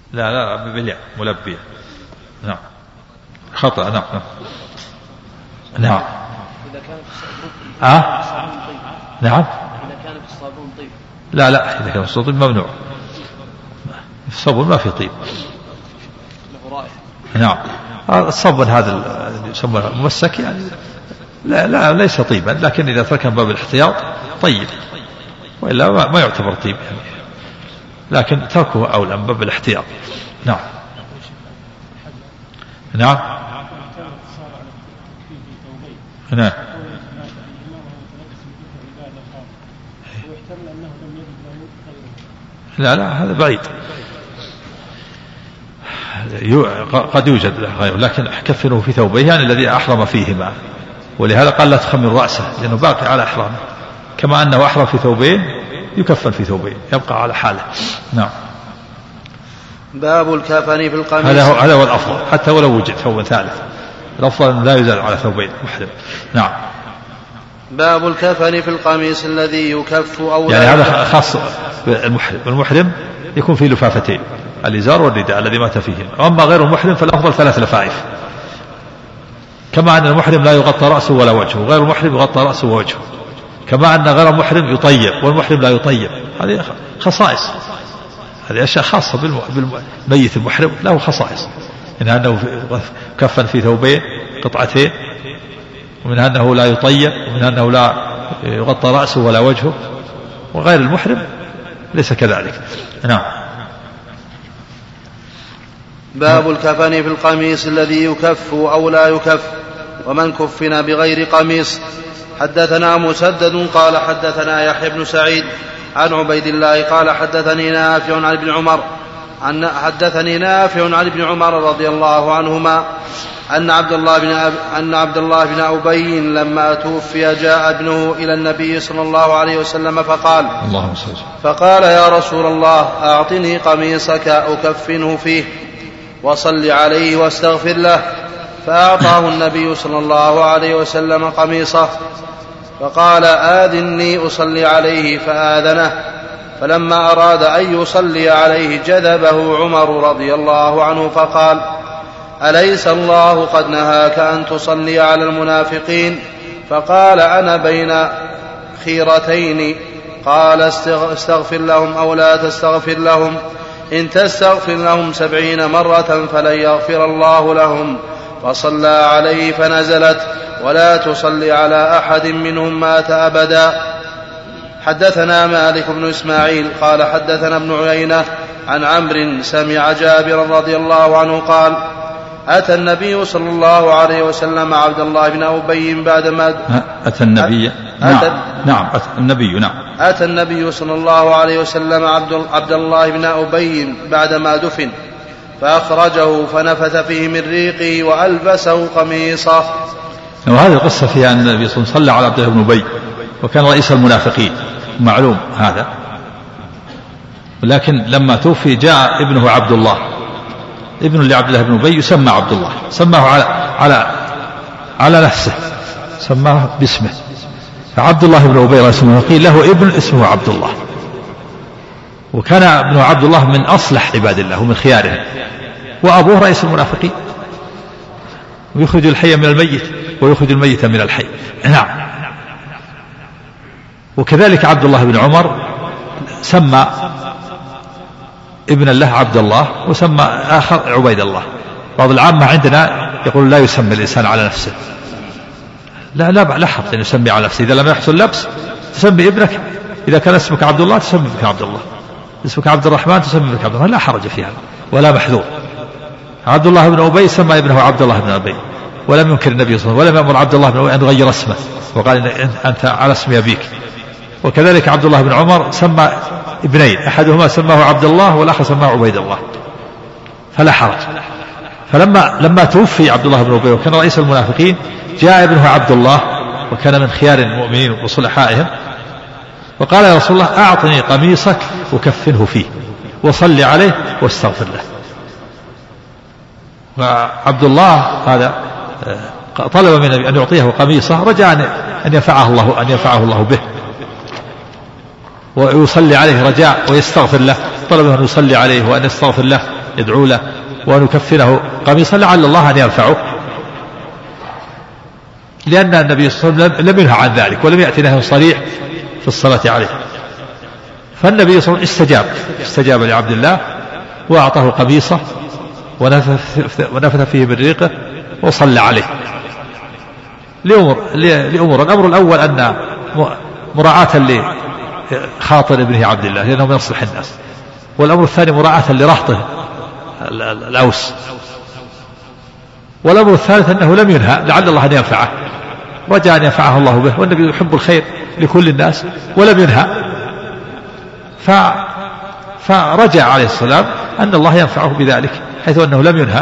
لا لا بالياء ملبية. نعم خطأ. نعم نعم. إذا كان في الصابون نعم. إذا كان في الصابون طيب. لا لا إذا كان في الصابون ممنوع. في الصابون ما في طيب. له رائحة. نعم. الصابون هذا يسمى ممسك يعني لا ليس طيبا، لكن إذا ترك باب الاحتياط طيب، وإلا ما يعتبر طيب يعني. لكن تركه أولى من باب الاحتياط. نعم نعم نعم. لا لا هذا بعيد، قد يوجد له غيره، لكن كفنه في ثوبيه يعني الذي أحرم فيهما، ولهذا قال لا تخمر رأسه لأنه باقي على إحرامه، كما أنه أحرم في ثوبين يكفن في ثوبين يبقى على حاله. نعم. باب الكفن في القميص. هذا هو الأفضل، حتى ولو وجد ثوب ثالث الأفضل لا يزال على ثوبين محرم. نعم. باب الكفن في القميص الذي يكف أو يعني هذا خاص بالمحرم، والمحرم يكون فيه لفافتين، الإزار والرداء الذي مات فيهم. أما غير المحرم فالأفضل 3 لفائف، كما أن المحرم لا يغطى رأسه ولا وجهه، غير المحرم يغطى رأسه ووجهه، كما أن غير المحرم يطيب والمحرم لا يطيب. هذه خصائص، هذه أشياء خاصة بالميت المحرم، له خصائص، إن أنه كفن في ثوبين قطعتين، ومن أنه لا يطيب، ومن أنه لا يغطى رأسه ولا وجهه، وغير المحرم ليس كذلك. نعم. باب الكفن في القميص الذي يكف أو لا يكف ومن كفن بغير قميص. حدثنا مسدد قال حدثنا يحيى بن سعيد عن عبيد الله قال حدثني نافع عن ابن عمر رضي الله عنهما أن عبد الله بن أبي لما توفي جاء ابنه إلى النبي صلى الله عليه وسلم فقال يا رسول الله أعطني قميصك أكفنه فيه وصل عليه واستغفر له. فأعطاه النبي صلى الله عليه وسلم قميصه، فقال آذني أصلي عليه، فآذنه. فلما أراد أن يصلي عليه جذبه عمر رضي الله عنه فقال أليس الله قد نهاك أن تصلي على المنافقين؟ فقال أنا بين خيرتين، قال استغفر لهم أو لا تستغفر لهم، إن تستغفر لهم 70 مرة فلن يغفر الله لهم. فصلى عليه فنزلت ولا تصلي على أحد منهم مات أبدا. حدثنا مالك بن إسماعيل قال حدثنا ابن عيينة عن عمرو سمع جابر رضي الله عنه قال أتى النبي صلى الله عليه وسلم عبد الله بن أبي بعدما أتى النبي أتى النبي صلى الله عليه وسلم عبد الله بن أبي بعدما دفن، فأخرجه فنفث فيه من ريقه وألبسه قميصه. وهذه القصة فيها أن النبي صلى الله عليه وسلم صلى على عبد الله بن أبي، وكان رئيس المنافقين معلوم هذا، لكن لما توفي جاء ابنه عبد الله، ابن لعبد الله بن أبي يسمى عبد الله، سماه على نفسه، سماه باسمه. فعبد الله بن أبي رئيس المنافقين له ابن اسمه عبد الله، وكان ابن عبد الله من أصلح عباد الله ومن خيارهم، وأبوه رئيس المنافقين، ويخرج الحي من الميت ويخرج الميت من الحي. نعم. وكذلك عبد الله بن عمر سمى ابن له عبد الله، وسمى آخر عبيد الله. بعض العامة عندنا يقول لا يسمي الإنسان على نفسه، لا حرج أن يسمي على نفسه، إذا لم يحصل لبس تسمي ابنك، إذا كان اسمك عبد الله تسمي ابنك عبد الله، اسمك عبد الرحمن تسمي ابنك عبد الله، لا حرج في هذا ولا محذور. عبد الله بن أبي سمى ابنه عبد الله بن أبي، ولم ينكر النبي صلى الله عليه وسلم، ولم يأمر عبد الله بن أبي أن يغير اسمه، وقال أنت على اسم أبيك. وكذلك عبد الله بن عمر سمى ابنين، أحدهما سماه عبد الله والآخر سماه عبيد الله، فلا حرج. فلما توفي عبد الله بن أبي وكان رئيس المنافقين جاء ابنه عبد الله، وكان من خيار المؤمنين وصلحائهم، وقال يا رسول الله أعطني قميصك وكفنه فيه وصلي عليه واستغفر له. وعبد الله هذا طلب من أن يعطيه قميصه رجاء أن ينفعه الله به، ويصلي عليه رجاء ويستغفر له، طلب أن يصلي عليه وأن يستغفر له يدعو له وأن يكفنه قميصا لعل الله أن ينفعه، لأن النبي صلى الله عليه وسلم لم ينهى عن ذلك ولم يأتي نهي صريح في الصلاة عليه. فالنبي صلى الله عليه وسلم استجاب لعبد الله وأعطاه قميصه ونفث فيه بالريقه وصلى عليه لأمور. الأمر الأول أن مراعاة لخاطر ابنه عبد الله لأنه من يصلح الناس، والأمر الثاني مراعاة لرهطه الأوس، والأمر الثالث أنه لم ينهى لعل الله أن ينفعه، رجاء أن ينفعه الله به، والنبي يحب الخير لكل الناس ولم ينهى، فرجع عليه السلام أن الله ينفعه بذلك حيث أنه لم ينهى.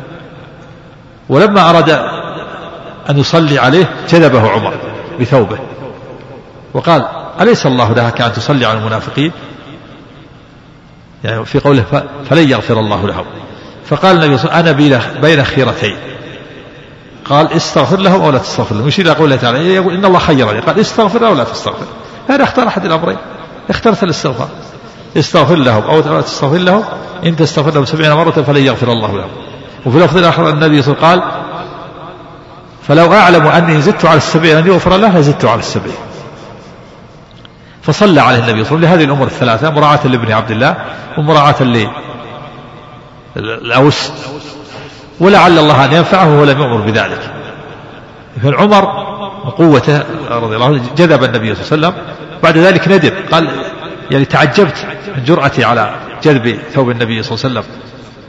ولما أراد أن يصلي عليه جذبه عمر بثوبه وقال أليس الله نهاك أن تصلي على المنافقين؟ يعني في قوله فلن يغفر الله لهم. فقال النبي صلى الله عليه وسلم أنا بين خيرتين، قال استغفر لهم أو لا تستغفر لهم، يشير إلى قوله تعالى يقول إن الله خيرني، قال استغفر أو لا تستغفر، هذا اختار أحد الأمرين، اخترت الاستغفار، استغفر لهم أو لا تستغفر لهم، إن تستغفر لهم 70 مرة فلن يغفر الله لهم. وفي اللفظ الآخر النبي صلى الله عليه وسلم قال فلو أعلم أني زدت على 70 أن يغفر له لزدت على 70. فصلى عليه النبي صلى الله عليه وسلم لهذه الأمور الثلاثة، مراعاة لابن عبد الله ومراعاة للأوس، ولعل الله أن ينفعه ولم يؤمر بذلك. فالعمر قوته رضي الله عنه جذب النبي صلى الله عليه وسلم، بعد ذلك ندم قال يعني تعجبت من جرأتي على جذب ثوب النبي صلى الله عليه وسلم.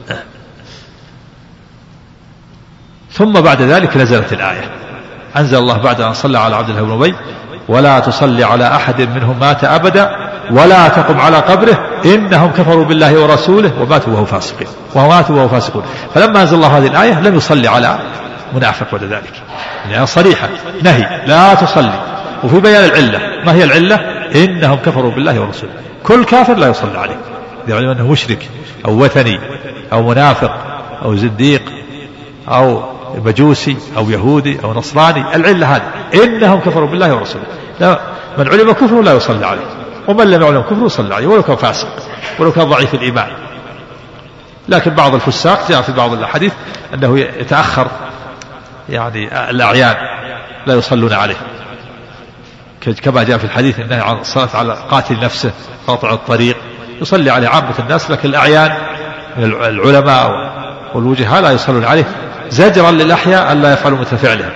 ثم بعد ذلك نزلت الآية، أنزل الله بعد أن صلى على عبد الله بن أبي ولا تصلي على أحد منهم مات أبدا ولا تقم على قبره إنهم كفروا بالله ورسوله وماتوا وهو فاسقون. فلما أنزل الله هذه الآية لم يصلي على منافق بعد ذلك، يعني صريحة نهي لا تصلي، وفي بيان العلة. ما هي العلة؟ إنهم كفروا بالله ورسوله، كل كافر لا يصلي عليه إذا علم أنه مشرك أو وثني أو منافق أو زنديق أو مجوسي أو يهودي أو نصراني. العلة هذه إنهم كفروا بالله ورسوله، من علم كفره لا يصلي عليه، ومن لم يعلم كفره يصلي عليه ولو كان فاسق ولو كان ضعيف الإيمان. لكن بعض الفساق جاء في بعض الحديث أنه يتأخر، يعني الأعيان لا يصلون عليه، كما جاء في الحديث أنه عن الصلاة على قاتل نفسه قاطع الطريق يصلي عليه عامة الناس، لكن الأعيان من العلماء والوجهاء لا يصلون عليه زجرا للأحياء ألا يفعلوا مثل فعلهم.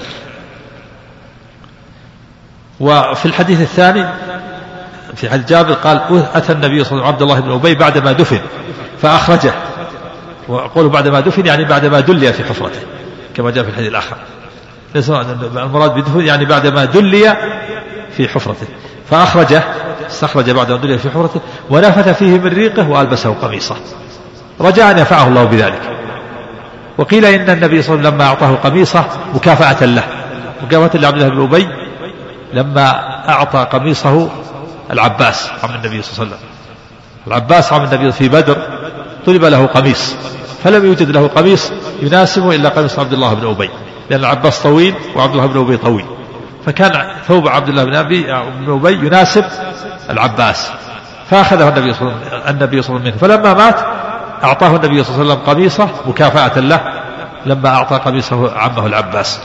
وفي الحديث الثاني في حديث جابر قال أتى النبي صلى الله عليه وسلم عبد الله بن أبي بعدما دفن فأخرجه، وقولوا بعدما دفن يعني بعدما دلي في حفرته كما جاء في الحديث الآخر، المراد بدفن يعني بعدما دلي في حفرته، فأخرجه استخرج بعدما دلي في حفرته ونفث فيه من ريقه وألبسه قميصه رجاء أن ينفعه الله بذلك. وقيل إن النبي صلى الله عليه وسلم لما أعطاه قميصه مكافأة له، مكافأة لعبد الله بن أبي لما أعطى قميصه العباس عم النبي صلى الله عليه وسلم. العباس عم النبي في بدر طلب له قميص فلم يوجد له قميص يناسبه إلا قميص عبد الله بن أبي، لأن العباس طويل وعبد الله بن أبي طويل، فكان ثوب عبد الله بن أبي يناسب العباس، فأخذه النبي صلى الله عليه وسلم منه. فلما مات أعطاه النبي صلى الله عليه وسلم قميصه مكافأة له لما أعطى قميصه عمه العباس.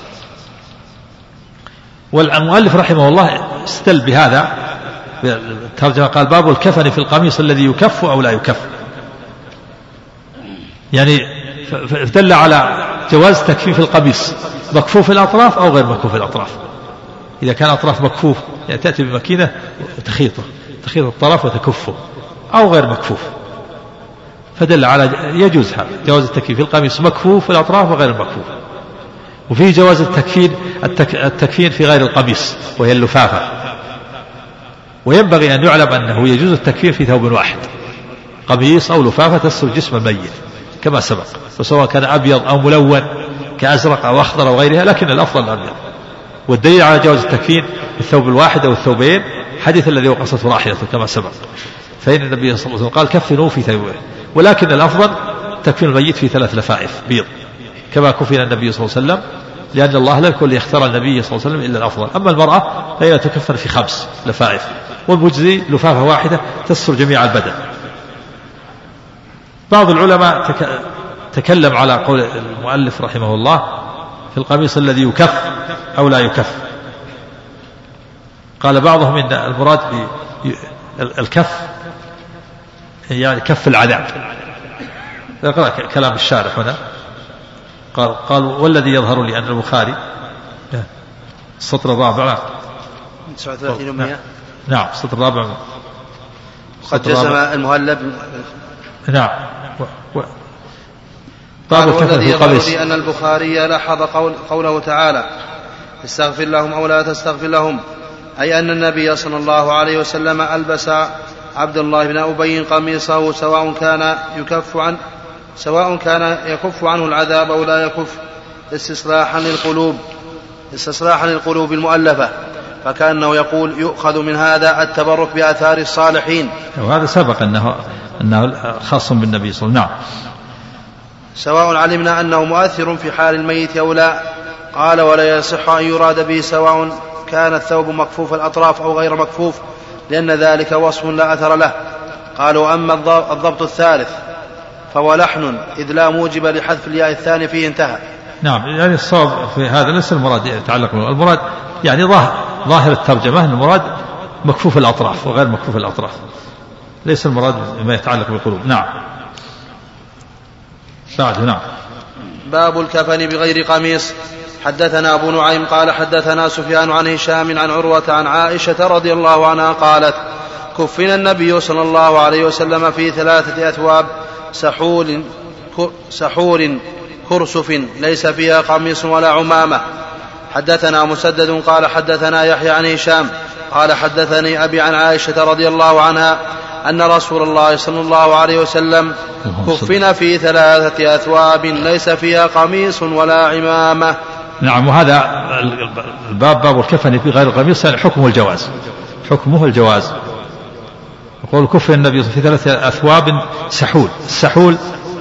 والمؤلف رحمه الله استدل بهذا الترجمة، قال باب الكفن في القميص الذي يكف أو لا يكف، يعني دل على جواز تكفيف القميص مكفوف الأطراف أو غير مكفوف الأطراف. إذا كان أطراف مكفوف يعني تأتي بمكينة تخيط الطرف وتكفه، أو غير مكفوف، فدل على يجوز هذا جواز التكفين في القميص مكفوف الأطراف وغير المكفوف. وفيه جواز التكفين في غير القميص وهي اللفافة. وينبغي أن يعلم أنه يجوز التكفين في ثوب واحد، قميص أو لفافة تستر جسم الميت كما سبق، وسواء كان أبيض أو ملون كأزرق أو أخضر أو غيرها، لكن الأفضل الأبيض. والدليل على جواز التكفين الثوب الواحد أو الثوبين حديث الذي وقصته راحلته كما سبق، فإن النبي صلى الله عليه وسلم قال كفنوا في ثوبين، ولكن الأفضل تكفين الميت في 3 لفائف بيض كما كفن النبي صلى الله عليه وسلم، لأن الله لا يكون ليختار النبي صلى الله عليه وسلم إلا الأفضل. أما المرأة فهي تكفن في 5 لفائف، والمجزي لفافة واحدة تستر جميع البدن. بعض العلماء تكلم على قول المؤلف رحمه الله في القميص الذي يكف أو لا يكف. قال بعضهم إن المراد بالكف يعني كف العذاب. اقرأ كلام الشارح هنا. قال والذي يظهر لي أن البخاري السطر الرابع 39 نعم السطر الرابع قد جزم المهلب نعم قال والذي يظهر لي أن البخاري لاحظ قوله تعالى استغفر لهم أو لا تستغفر لهم، أي أن النبي صلى الله عليه وسلم ألبس عبد الله بن أبي قميصه سواء كان يكف عنه العذاب أو لا يكف استصلاحا للقلوب المؤلفة، فكأنه يقول يؤخذ من هذا التبرك بآثار الصالحين، وهذا سبق أنه خاص بالنبي صلى الله عليه وسلم. نعم. سواء علمنا أنه مؤثر في حال الميت أو لا. قال ولا يصح أن يراد به سواء كان الثوب مكفوف الأطراف أو غير مكفوف، لأن ذلك وصف لا أثر له. قالوا أما الضبط الثالث فهو لحن إذ لا موجب لحذف الياء الثاني فيه انتهى. نعم يعني الصواب في هذا ليس المراد يتعلق به، المراد يعني ظاهر الترجمة المراد مكفوف الأطراف وغير مكفوف الأطراف، ليس المراد ما يتعلق بالقلوب. نعم. بعد. نعم. باب الكفن بغير قميص. حدثنا أبو نعيم قال حدثنا سفيان عن هشام عن عروة عن عائشة رضي الله عنها قالت كفن النبي صلى الله عليه وسلم في 3 أثواب سحور كرسف ليس فيها قميص ولا عمامة. حدثنا مسدد قال حدثنا يحيى عن هشام قال حدثني أبي عن عائشة رضي الله عنها أن رسول الله صلى الله عليه وسلم كفن في 3 أثواب ليس فيها قميص ولا عمامة. نعم. وهذا باب الكفن في غير القميص يعني حكمه الجواز. يقول كفن النبي في 3 أثواب السحول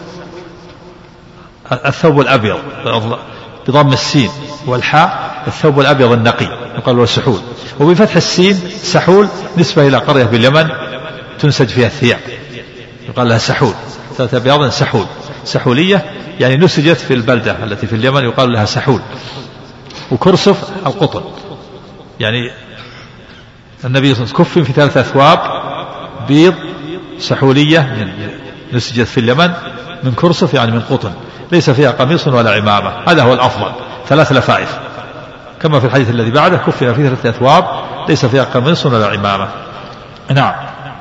الثوب الأبيض بضم السين والحاء الثوب الأبيض النقي يقال له سحول، وبفتح السين سحول نسبة إلى قرية باليمن تنسج فيها الثياب يقال لها سحول. 3 أبيض سحولية يعني نسجت في البلدة التي في اليمن يقال لها سحول. وكرسف القطن يعني النبي صلى الله عليه وسلم كفن في 3 أثواب بيض سحولية نسجت في اليمن من كرسف يعني من قطن ليس فيها قميص ولا عمامة. هذا هو الأفضل 3 لفائف كما في الحديث الذي بعده كفن في 3 أثواب ليس فيها قميص ولا عمامة. نعم.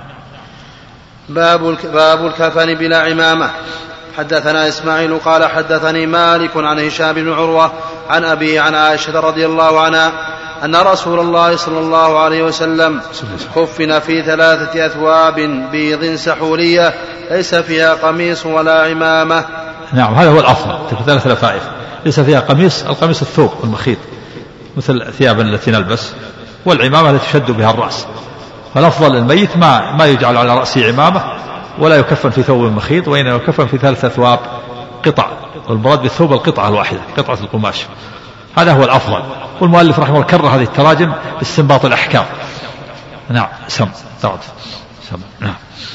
باب الكفن بلا عمامة. حدثنا إسماعيل قال حدثني مالك عن هشام بن عروة عن أبي عن عائشة رضي الله عنها أن رسول الله صلى الله عليه وسلم كفن في 3 أثواب بيض سحولية ليس فيها قميص ولا عمامة. نعم. هذا هو الأفضل 3 لفائف ليس فيها قميص. القميص الثوب المخيط مثل الثياب التي نلبس، والعمامة التي تشد بها الرأس. فالأفضل الميت ما يجعل على رأسه عمامة ولا يكفن في ثوب مخيط، وإنما يكفن في 3 أثواب قطع، والمراد بالثوب القطعة الواحدة قطعة القماش. هذا هو الأفضل. والمؤلف رحمه الله كرر هذه التراجم باستنباط الأحكام. نعم. نعم.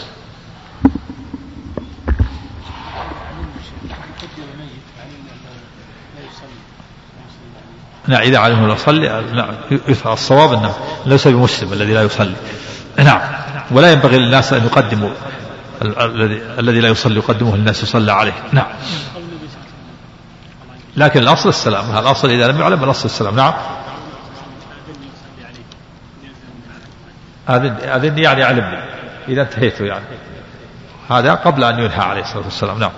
نعم. إذا علمه لا يصلي الصواب أنه ليس بمسلم الذي لا يصلي. نعم. ولا ينبغي للناس أن يقدموا الذي لا يصلي يقدمه للناس يصلى عليه. نعم. لكن الأصل السلام. هذا الأصل إذا لم يعلم الأصل السلام. نعم. هذا يعني علمني إذا انتهيته يعني هذا قبل أن ينهى عليه الصلاة والسلام. نعم.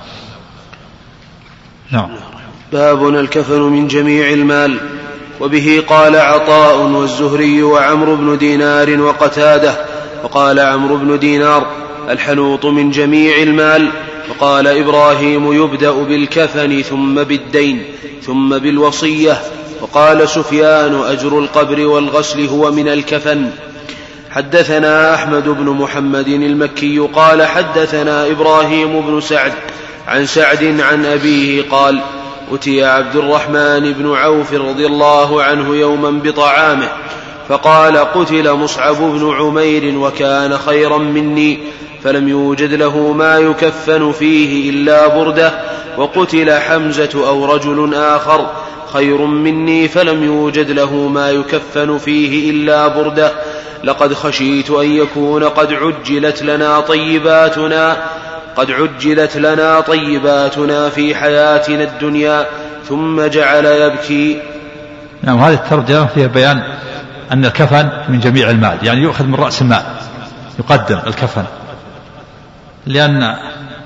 نعم. باب الكفن من جميع المال. وبه قال عطاء والزهري وعمرو بن دينار وقتاده. وقال عمرو بن دينار الحنوط من جميع المال. وقال إبراهيم يبدأ بالكفن ثم بالدين ثم بالوصية. وقال سفيان أجر القبر والغسل هو من الكفن. حدثنا أحمد بن محمد المكي قال حدثنا إبراهيم بن سعد عن سعد عن أبيه قال أتي عبد الرحمن بن عوف رضي الله عنه يوما بطعامه فقال قتل مصعب بن عمير وكان خيرا مني فلم يوجد له ما يكفن فيه إلا بردة، وقتل حمزة أو رجل آخر خير مني فلم يوجد له ما يكفن فيه إلا بردة. لقد خشيت أن يكون قد عجلت لنا طيباتنا في حياتنا الدنيا. ثم جعل يبكي. نعم، هذه الترجمة فيها بيان أن الكفن من جميع المال، يعني يؤخذ من رأس المال يقدم الكفن، لأن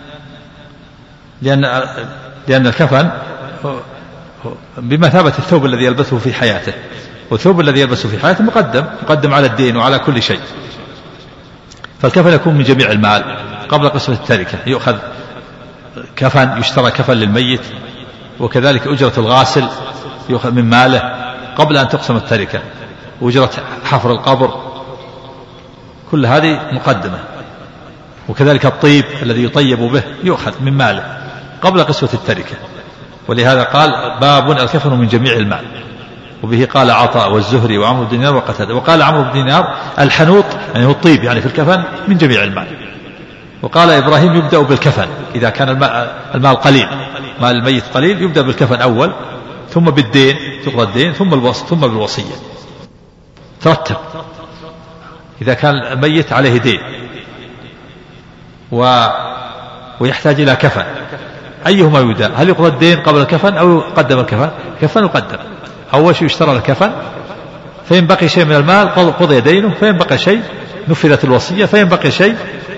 الكفن بمثابة الثوب الذي يلبسه في حياته، والثوب الذي يلبسه في حياته مقدم على الدين وعلى كل شيء. فالكفن يكون من جميع المال قبل قسمة التركة، يؤخذ كفن، يشترى كفن للميت، وكذلك أجرة الغاسل يؤخذ من ماله قبل أن تقسم التركة، وأجرة حفر القبر، كل هذه مقدمة. وكذلك الطيب الذي يطيب به يؤخذ من ماله قبل قسمة التركة. ولهذا قال باب الكفن من جميع المال، وبه قال عطاء والزهري وعمرو بن دينار وقتادة. وقال عمرو بن دينار الحنوط يعني هو الطيب يعني في الكفن من جميع المال. وقال إبراهيم يبدأ بالكفن إذا كان المال قليل، مال الميت قليل، يبدأ بالكفن أول، ثم بالدين تقضى الدين، ثم بالوصية ترتب. إذا كان الميت عليه دين ويحتاج إلى كفن، أيهما يبدأ؟ هل يقضى الدين قبل الكفن أو يقدم الكفن؟ الكفن يقدم. أول شيء يشترى الكفن، فإن بقي شيء من المال قضي دينه، فإن بقي شيء نفذت الوصية، فإن بقي شيء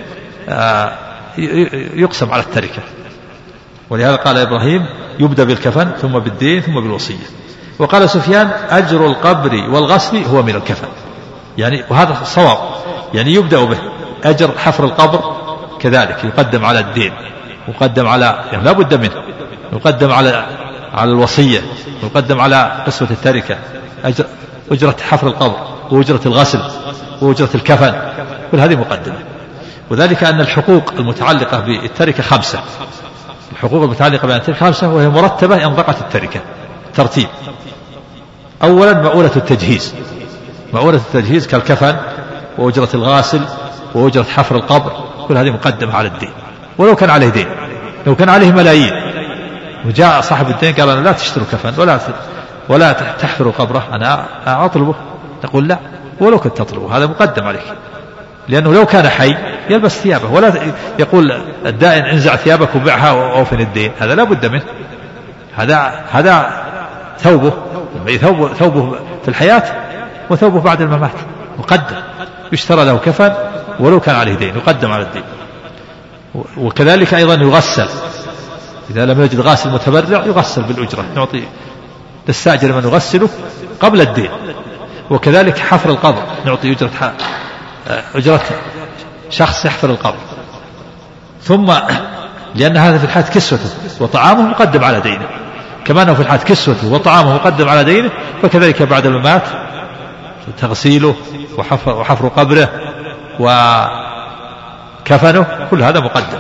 يقسم على التركة. ولهذا قال إبراهيم يبدأ بالكفن ثم بالدين ثم بالوصية. وقال سفيان أجر القبر والغسل هو من الكفن، يعني وهذا صواب، يعني يبدأ به. أجر حفر القبر كذلك يقدم على الدين، يقدم على يعني لا بد منه، يقدم على الوصية، يقدم على قسمة التركة. أجرة حفر القبر وأجرة الغسل وأجرة الكفن، كل هذه مقدمة. وذلك أن الحقوق المتعلقة بالتركة 5. الحقوق المتعلقة بالتركة 5، وهي مرتبة إن ضاقت التركة ترتيب. أولا مؤونة التجهيز، مؤونة التجهيز كالكفن وأجرة الغاسل وأجرة حفر القبر، كل هذه مقدمة على الدين. ولو كان عليه دين، لو كان عليه ملايين وجاء صاحب الدين قال أنا لا تشتروا كفن ولا تحفروا قبره، أنا أطلبه، تقول لا، ولو كنت تطلبه هذا مقدم عليك، لأنه لو كان حي يلبس ثيابه، ولا يقول الدائن انزع ثيابك وبيعها وأوفن الدين، هذا لا بد منه. هذا ثوبه في الحياة وثوبه بعد الممات مقدم، يشترى له كفن ولو كان عليه دين يقدم على الدين. وكذلك أيضا يغسل، إذا لم يجد غاسل متبرع يغسل بالأجرة، نعطي نستأجر من يغسله قبل الدين. وكذلك حفر القبر نعطي أجرة شخص يحفر القبر. ثم لأن هذا في الحياة كسوته وطعامه مقدم على دينه، كما أنه في الحياة كسوته وطعامه مقدم على دينه، فكذلك بعد الممات تغسيله وحفر قبره وكفنه، كل هذا مقدم.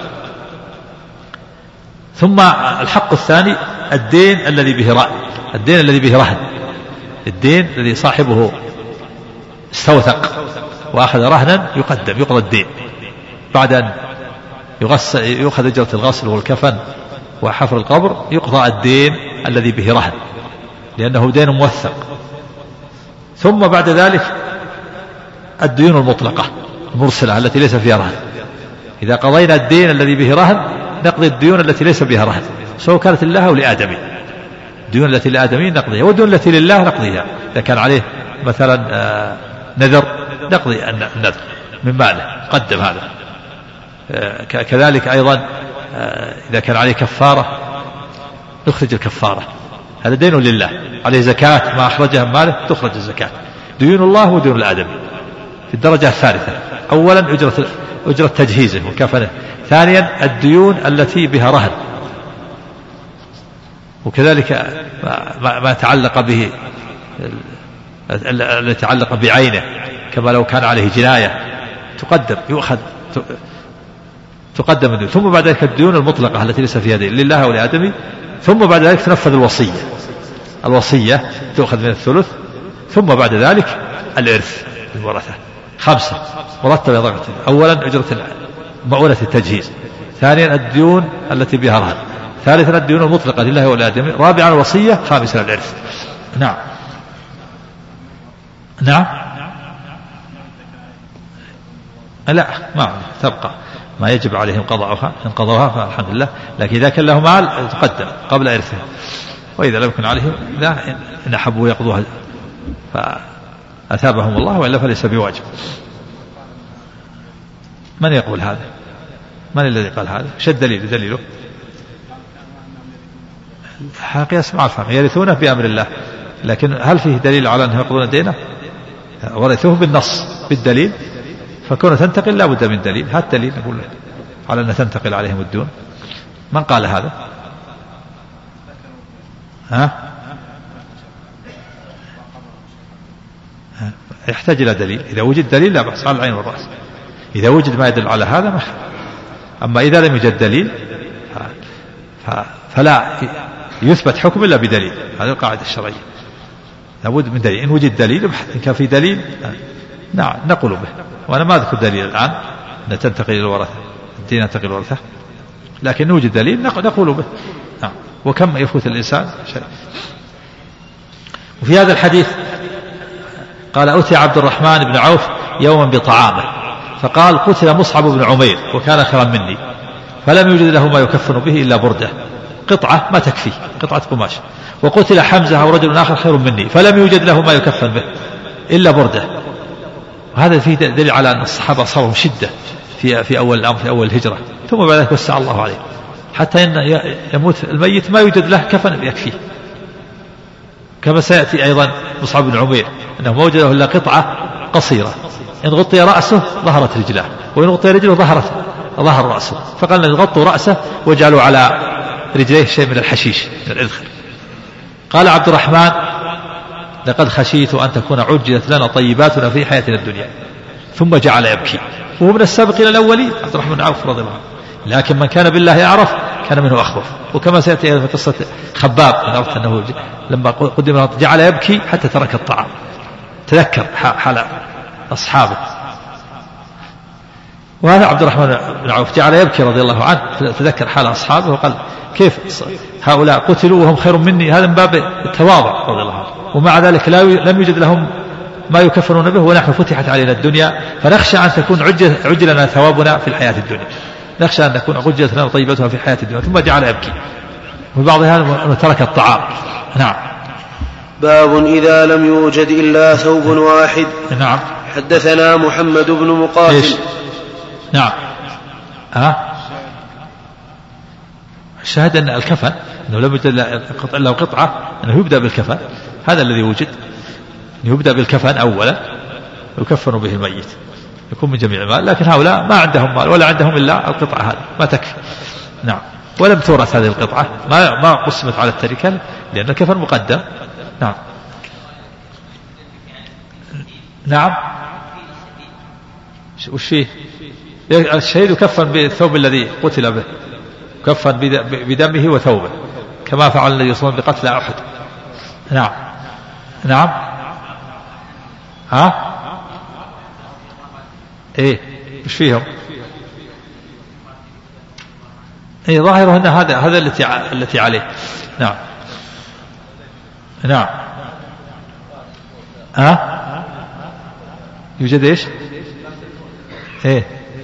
ثم الحق الثاني الدين الذي به رهن، الدين الذي به رهن، الدين الذي صاحبه استوثق وأخذ رهنا يقدم، يقضى الدين بعد أن يؤخذ أجرة الغسل والكفن وحفر القبر، يقضى الدين الذي به رهن لأنه دين موثق. ثم بعد ذلك الديون المطلقة المرسلة التي ليس فيها رهن، إذا قضينا الدين الذي به رهن نقضي الديون التي ليس بها رهن، سواء كانت لله أو لآدمي. الديون التي لآدمي نقضيها، والديون التي لله نقضيها. إذا كان عليه مثلا نذر نقضي النذر من ماله، قدم هذا. كذلك أيضا إذا كان عليه كفارة نخرج الكفارة، هذا دين لله. عليه زكاة ما أخرجها من ماله تخرج الزكاة. ديون الله وديون الآدمي في الدرجة الثالثة، أولا أجرة تجهيزه وكفنه، ثانيا الديون التي بها رهن، وكذلك ما تعلق به الذي تعلق بعينه، كما لو كان عليه جناية تقدم الديون. ثم بعد ذلك الديون المطلقة التي ليس فيها دين لله ولآدمي. ثم بعد ذلك تنفذ الوصية تؤخذ من الثلث. ثم بعد ذلك الإرث للورثة 5 مرتبة درجتين: أولا أجرة مؤونة التجهيز، ثانيا الديون التي بها رهن، ثالثا الديون المطلقة لله والآدمي، رابعا الوصية، خامسا الإرث. نعم نعم لا ما تبقى ما يجب عليهم قضاءها، إن قضوها فالحمد لله، لكن إذا كان له مال تقدم قبل إرثه، وإذا لم يكن عليهم لا إن أحبوا يقضوها فأثابهم الله، وإلا فليس بواجب. من يقول هذا؟ من الذي قال هذا؟ شد دليله قياس مع الفهم، يرثونه بأمر الله، لكن هل فيه دليل على أنهم يقضون دينه؟ ورثوه بالنص بالدليل، فكونه تنتقل لا بد من دليل. هذا الدليل نقول على أن تنتقل عليهم الدون. من قال هذا؟ يحتاج إلى دليل. إذا وجد دليل لا بأس، على العين والرأس، إذا وجد ما يدل على هذا ما. أما إذا لم يوجد دليل فلا يثبت حكم إلا بدليل. هذه القاعدة الشرعية، لابد من دليل. إن وجد دليل إن كان في دليل نعم نقول به، وأنا ما أذكر دليل الآن أن تنتقل إلى الورثة، الدين ينتقل إلى الورثة، لكن نوجد دليل نقول به. نعم. وكم يفوت الإنسان شيء. وفي هذا الحديث قال: أتي عبد الرحمن بن عوف يوما بطعامه، فقال: قتل مصعب بن عمير وكان خيرا مني، فلم يوجد له ما يكفن به إلا بردة، قطعة ما تكفي، قطعة قماش. وقتل حمزة ورجل آخر خير مني، فلم يوجد له ما يكفن به إلا بردة. وهذا فيه دليل على أن الصحابة صاروا شدة في أول الأمر، في أول الهجرة، ثم بعد ذلك وسع الله عليه، حتى إن يموت الميت ما يوجد له كفن يكفيه. كما سيأتي أيضا مصعب بن عمير أنه ما وجد له إلا قطعة قصيرة، إن غطي رأسه ظهرت رجله، وإن غطي رجله ظهر رأسه، فقال أن يغطوا رأسه وجعلوا على رجليه شيء من الحشيش من الإذخر. قال عبد الرحمن: لقد خشيت أن تكون عجلت لنا طيباتنا في حياتنا الدنيا. ثم جعل يبكي، وهو من السابقين الأولين عبد الرحمن بن عوف رضي الله عنه، لكن من كان بالله يعرف كان منه أخوف. وكما سيأتي في قصة خباب عرفت أنه لما قدم جعل يبكي حتى ترك الطعام، تذكر حال أصحابه. وهذا عبد الرحمن بن عوف جعل يبكي رضي الله عنه، تذكر حال أصحابه وقال: كيف هؤلاء قتلوا وهم خير مني؟ هذا من باب التواضع رضي الله عنه. ومع ذلك لم يوجد لهم ما يكفرون به، ونحن فتحت علينا الدنيا، فنخشى أن تكون عجل لنا ثوابنا في الحياة الدنيا، نخشى أن تكون عجلت لنا طيبتها في الحياة الدنيا. ثم جعل يبكي، وبعض هذا أنه ترك الطعام. نعم. باب إذا لم يوجد إلا ثوب واحد. نعم. حدثنا محمد بن مقاتل. نعم. الشاهد أن الكفن أنه لم يوجد إلا قطعة، أنه يبدأ بالكفن، هذا الذي وجد، يبدأ بالكفن أولا يكفن به الميت، يكون من جميع المال. لكن هؤلاء ما عندهم مال ولا عندهم إلا القطعة هذه، ما تكفي. نعم. ولم تورث هذه القطعة، ما قسمت على التركة، لأن الكفن مقدم. نعم. نعم. وش فيه؟ الشهيد يكفن بالثوب الذي قتل به، يكفن بدمه وثوبه، كما فعل النبي صلى الله عليه وسلم بقتل أحد. نعم. نعم. ايه مش فيهم؟ ايه ظاهره ان هذا التي عليه. نعم. نعم. يوجد ايش؟ ايه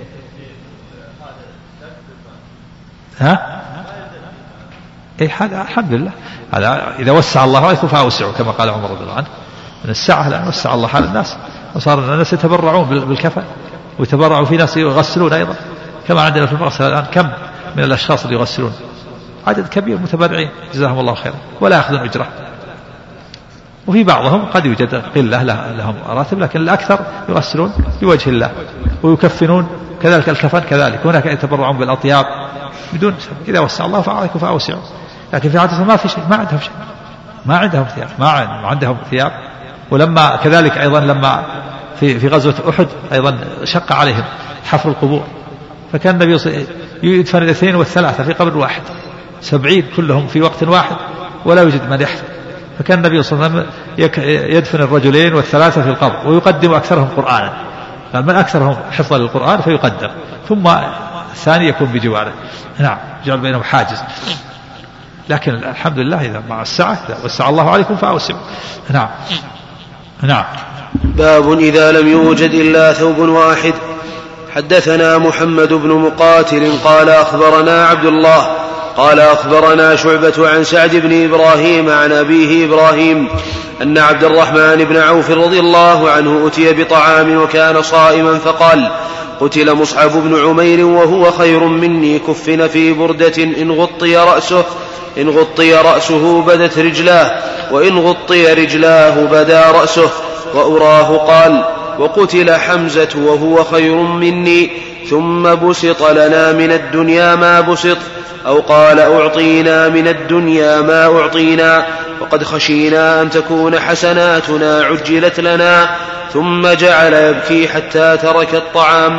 ايه هذا الحمد لله، هذا اذا وسع الله عليكم فاوسعوا، كما قال عمر رضي الله عنه، من الساعة الآن وسع الله حال الناس، وصار الناس يتبرعون بالكفن، ويتبرعوا في ناس يغسلون أيضا، كما عندنا في المغسل الآن كم من الأشخاص اللي يغسلون، عدد كبير متبرعين جزاهم الله خيرا ولا يأخذون أجرة. وفي بعضهم قد يوجد قلة لهم راتب، لكن الأكثر يغسلون بوجه الله ويكفنون، كذلك الكفن كذلك. هناك يتبرعون بالأطياب بدون سبب، إذا وسع الله عليكم فأوسعوا. لكن في عادة ما في شيء، ما عندهم شيء، ما عندهم ثياب، ما عندهم ثياب. ولما كذلك أيضا لما في غزوة أحد أيضا شق عليهم حفر القبور، فكان النبي يدفن 2 و3 في قبر واحد، 70 كلهم في وقت واحد، ولا يوجد من يحفر، فكان النبي صلى الله عليه وسلم يدفن الرجلين والثلاثة في القبر ويقدم أكثرهم قرآنا، قال من أكثرهم حفظا للقرآن فيقدم، ثم الثاني يكون بجواره. نعم، جعل بينهم حاجز. لكن الحمد لله إذا مع السعة إذا وسع الله عليكم فأوسعوا. نعم. نعم. باب إذا لم يوجد إلا ثوب واحد. حدثنا محمد بن مقاتل قال أخبرنا عبد الله قال أخبرنا شعبة عن سعد بن إبراهيم عن أبيه إبراهيم أن عبد الرحمن بن عوف رضي الله عنه أتي بطعام وكان صائما فقال: قتل مصعب بن عمير وهو خير مني، كفن في بردة إن غطي رأسه بدت رجلاه، وإن غطي رجلاه بدا رأسه. وأراه قال: وقتل حمزة وهو خير مني، ثم بسط لنا من الدنيا ما بسط، أو قال: أعطينا من الدنيا ما أعطينا، وقد خشينا أن تكون حسناتنا عجلت لنا. ثم جعل يبكي حتى ترك الطعام.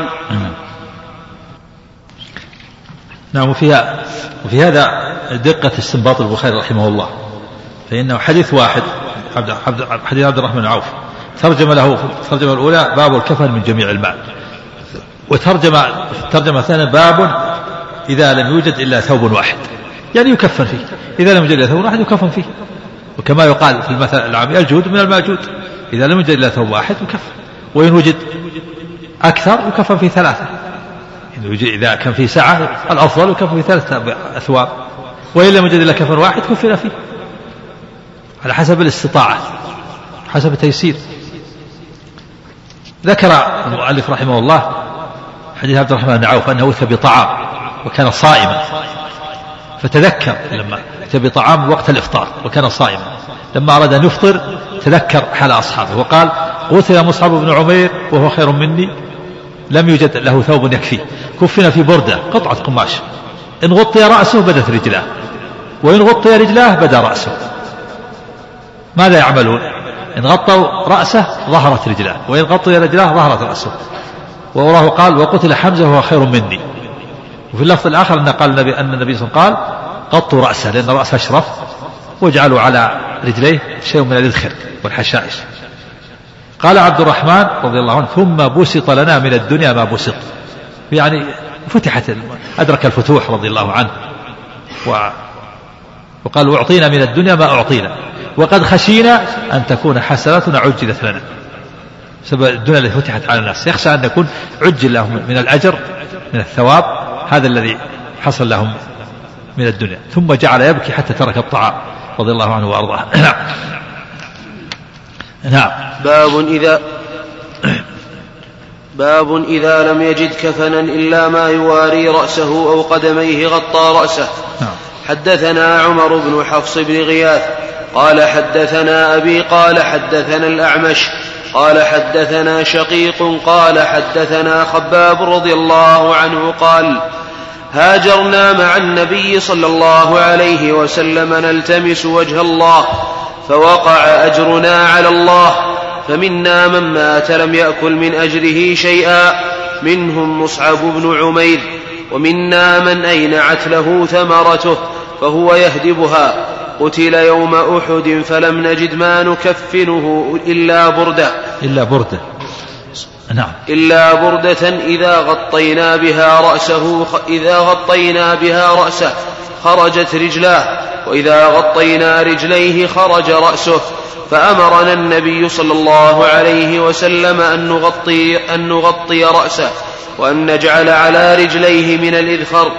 نعم. وفي هذا دقة استنباط البخاري رحمه الله، فإنه حديث واحد، حديث عبد الرحمن بن عوف، ترجم له في الترجمة الأولى باب الكفن من جميع المال، وترجمة ثانية باب إذا لم يوجد إلا ثوب واحد، يعني يكفن فيه. إذا لم يوجد إلا ثوب واحد يكفن فيه، وكما يقال في المثل العامي: الجود من الماجود. إذا لم يوجد إلا ثوب واحد يكفن، وإن وجد أكثر يكفن فيه ثلاثة. إذا كان فيه سعة الأفضل يكفن فيه 3 أثواب، وإن لم يوجد إلا كفن واحد كفن فيه على حسب الاستطاعة، حسب التيسير. ذكر المؤلف رحمه الله حديث عبد الرحمن بن عوف أنه أتى بطعام وكان صائما، فتذكر لما أتى بطعام وقت الإفطار وكان صائما، لما أراد أن يفطر تذكر حال أصحابه وقال: قتل مصعب بن عمير وهو خير مني، لم يوجد له ثوب يكفيه، كفن في بردة قطعة قماش، إن غطي رأسه بدت رجلاه، وإن غطي رجلاه بدا رأسه. ماذا يعملون؟ إن غطوا رأسه ظهرت رجلاه، وإن غطوا رجلاه ظهرت رأسه. وراه قال: وقتل حمزة وهو خير مني. وفي اللفظ الآخر أن قال أن النبي صلى الله عليه وسلم قال: غطوا رأسه لأن رأسه أشرف، واجعلوا على رجليه شيء من الإذخر والحشائش. قال عبد الرحمن رضي الله عنه: ثم بسط لنا من الدنيا ما بسط، يعني فتحت، أدرك الفتوح رضي الله عنه، وقال: أعطينا من الدنيا ما أعطينا، وقد خشينا أن تكون حسناتنا عجلت لنا. سبب الدنيا التي فتحت على الناس، يخشى أن يكون عجل لهم من الأجر من الثواب، هذا الذي حصل لهم من الدنيا. ثم جعل يبكي حتى ترك الطعام رضي الله عنه وأرضاه. نعم. باب إذا لم يجد كفنا إلا ما يواري رأسه أو قدميه غطى رأسه. نعم. حدثنا عمر بن حفص بن غياث قال حدثنا أبي قال حدثنا الأعمش قال حدثنا شقيق قال حدثنا خباب رضي الله عنه قال: هاجرنا مع النبي صلى الله عليه وسلم نلتمس وجه الله، فوقع أجرنا على الله، فمنا من مات لم يأكل من أجره شيئا، منهم مصعب بن عمير، ومنا من أينعت له ثمرته فهو يهدبها، قتل يوم أحد فلم نجد ما نكفنه إلا بردة نعم. إلا بردة إذا غطينا بها رأسه خرجت رجلاه، وإذا غطينا رجليه خرج رأسه، فأمرنا النبي صلى الله عليه وسلم أن نغطي رأسه، وأن نجعل على رجليه من الإذخر.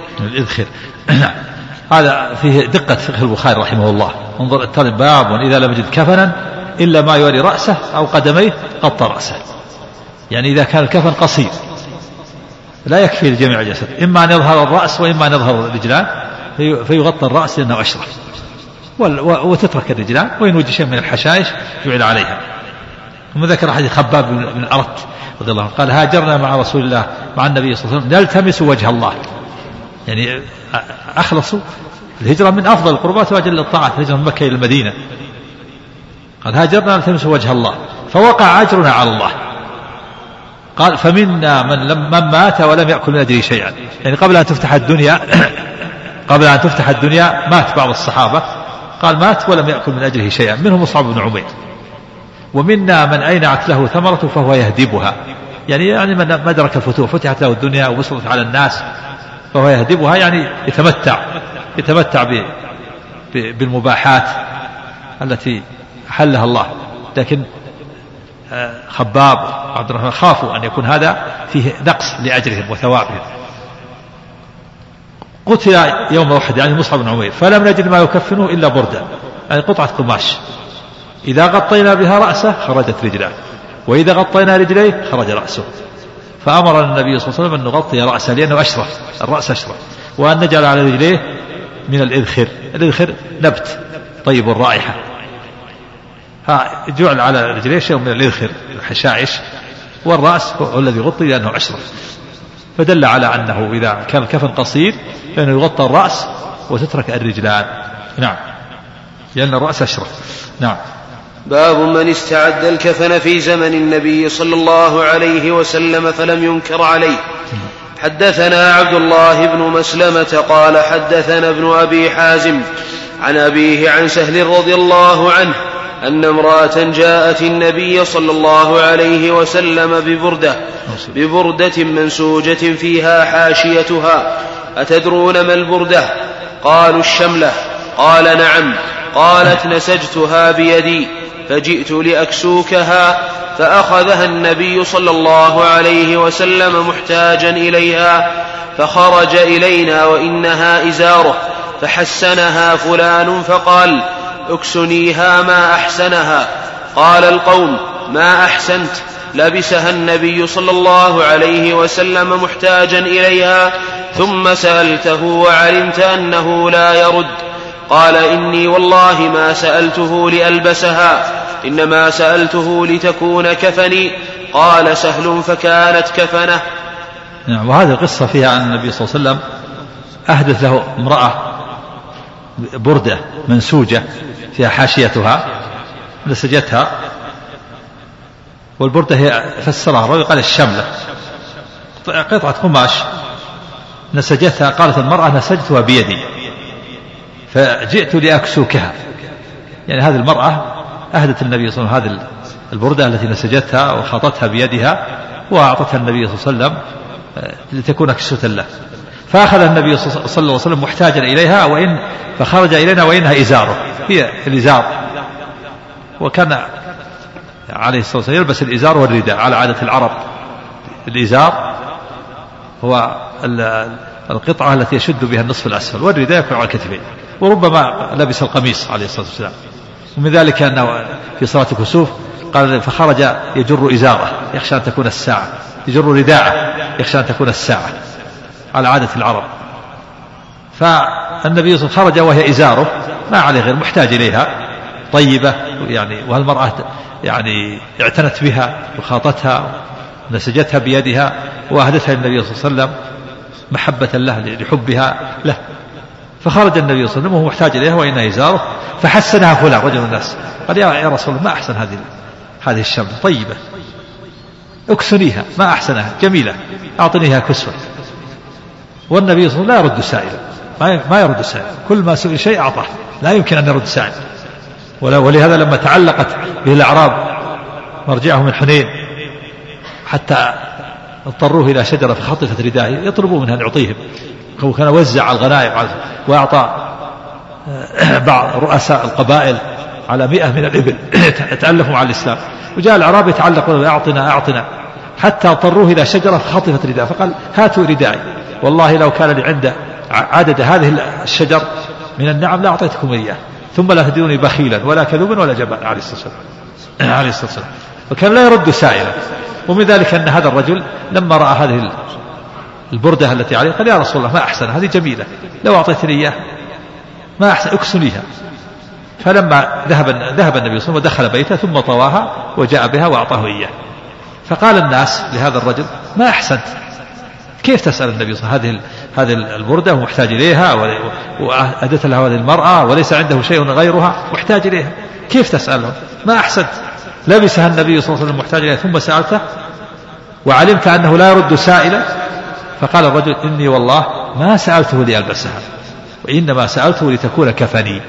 هذا فيه دقة فقه البخاري رحمه الله. انظر الترجمة: باب إذا لم يجد كفنا إلا ما يواري رأسه أو قدميه غطى رأسه، يعني إذا كان الكفن قصير لا يكفي لجميع الجسد، إما أن يظهر الرأس وإما أن يظهر الرجلان، فيغطى الرأس لأنه أشرف، وتترك الرجلان، وإن وجد شيء من الحشائش جعل عليها. ثم ذكر حديث خباب بن الأرت رضي الله عنه قال: هاجرنا مع رسول الله مع النبي صلى الله عليه وسلم نلتمس وجه الله، يعني أخلصوا الهجرة من أفضل القربات وأجل الطاعات، الهجرة من مكة إلى المدينة. قال: هاجرنا نلتمس وجه الله، فوقع أجرنا على الله. قال: فمنا من مات ولم يأكل من أجره شيئا، يعني قبل أن تفتح الدنيا مات بعض الصحابة قال مات ولم يأكل من أجله شيئا، منهم مصعب بن عمير. ومنا من أينعت له ثمرة فهو يهدبها، يعني من مدرك الفتوح، فتحت له الدنيا ووصلت على الناس فهو يهدبها، يعني يتمتع بالمباحات التي أحلها الله. لكن خباب وعبد الرحمن خافوا أن يكون هذا فيه نقص لأجرهم وثوابهم. قتل يوم أحد يعني مصعب بن عمير، فلم نجد ما يكفنه إلا بردة، يعني قطعة قماش، إذا غطينا بها رأسه خرجت رجلاه، وإذا غطينا رجليه خرج رأسه. فأمر النبي صلى الله عليه وسلم أن نغطي رأسه لأنه أشرف، الرأس أشرف، وأن نجعل على رجليه من الإذخر. الإذخر نبت طيب الرائحة، جعل على رجليه شيء من الإذخر الحشائش، والرأس هو الذي يغطي لأنه أشرف. فدل على أنه إذا كان الكفن قصير فإنه يغطى الرأس وتترك الرجلان. نعم، لأن الرأس أشرف. نعم. باب من استعد الكفن في زمن النبي صلى الله عليه وسلم فلم ينكر عليه. حدثنا عبد الله بن مسلمة قال حدثنا ابن أبي حازم عن أبيه عن سهل رضي الله عنه أن امرأة جاءت النبي صلى الله عليه وسلم ببردة منسوجة فيها حاشيتها. أتدرون ما البردة؟ قالوا الشملة. قال نعم. قالت نسجتها بيدي فجئت لأكسوكها، فأخذها النبي صلى الله عليه وسلم محتاجا إليها، فخرج إلينا وإنها إزاره، فحسنها فلان فقال اكسنيها ما أحسنها. قال القوم ما أحسنت، لبسها النبي صلى الله عليه وسلم محتاجا إليها ثم سألته وعلمت أنه لا يرد. قال إني والله ما سألته لألبسها، إنما سألته لتكون كفني. قال سهل فكانت كفنه. نعم. وهذه القصة فيها أن النبي صلى الله عليه وسلم أهدت له امرأة بردة منسوجة فيها حاشيتها نسجتها، والبردة هي فسرها الرجل قال الشملة، قطعة قماش نسجتها. قالت المرأة نسجتها بيدي فجئت لأكسوكها، يعني هذه المرأة أهدت النبي صلى الله عليه وسلم هذه البردة التي نسجتها وخاطتها بيدها وأعطتها النبي صلى الله عليه وسلم لتكون كسوة له. فأخذ النبي صلى الله عليه وسلم محتاجا إليها فخرج إلينا وإنها إزاره، هي الإزار. وكان عليه الصلاة والسلام يلبس الإزار والرداء على عادة العرب. الإزار هو القطعة التي يشد بها النصف الأسفل، والرداء يكون على الكتفين، وربما لبس القميص عليه الصلاة والسلام. ومن ذلك أنه في صلاة الكسوف قال فخرج يجر إزاره يخشى أن تكون الساعة، يجر رداءه يخشى أن تكون الساعة على عادة العرب. فالنبي صلى الله عليه وسلم خرج وهي إزاره ما عليه غير محتاج إليها طيبة، يعني والمرأة يعني اعتنت بها وخاطتها ونسجتها بيدها وأهدتها النبي صلى الله عليه وسلم محبة له لحبها له. فخرج النبي صلى الله عليه وسلم وهو محتاج إليها وإنها إزاره، فحسنها فلان رجل الناس قال يا رسول الله ما أحسن هذه الشملة طيبة، اكسنيها ما أحسنها جميلة، أعطنيها كسوة. والنبي صلى الله عليه وسلم لا يرد سائلا، ما يرد سائلا، كل ما سئل شيء أعطاه، لا يمكن أن يرد سائل. ولهذا لما تعلقت به الأعراب مرجعه من حنين حتى اضطروه إلى شجرة فخطفت رداءه يطلبوا منها أن يعطيهم، وكان وزع الغنائم وأعطى بعض رؤساء القبائل على 100 من الإبل يتألفوا على الإسلام، وجاء الأعراب يتعلقون أعطنا حتى اضطروه إلى شجرة فخطفت رداءه، فقال هاتوا رداءي، والله لو كان لي عنده عدد هذه الشجر من النعم لا أعطيتكم إياه، ثم لا تدعوني بخيلا ولا كذوبا ولا جبان عليه الصلاة والسلام. وكان لا يرد سائلا. ومن ذلك أن هذا الرجل لما رأى هذه البردة التي عليه قال يا رسول الله ما أحسن هذه جميلة، لو أعطيتني إياه ما أحسن اكسنيها. فلما ذهب النبي صلى الله عليه وسلم ودخل بيته ثم طواها وجاء بها وأعطاه إياه، فقال الناس لهذا الرجل ما أحسنت، كيف تسأل النبي صلى الله عليه وسلم هذه البردة ومحتاج إليها وأدت له هذه المرأة وليس عنده شيء غيرها محتاج إليها، كيف تسأله؟ ما أحسنت، لبسها النبي صلى الله عليه وسلم محتاج إليها ثم سألته وعلمت أنه لا يرد سائلا. فقال الرجل إني والله ما سألته لألبسها، وإنما سألته لتكون كفني.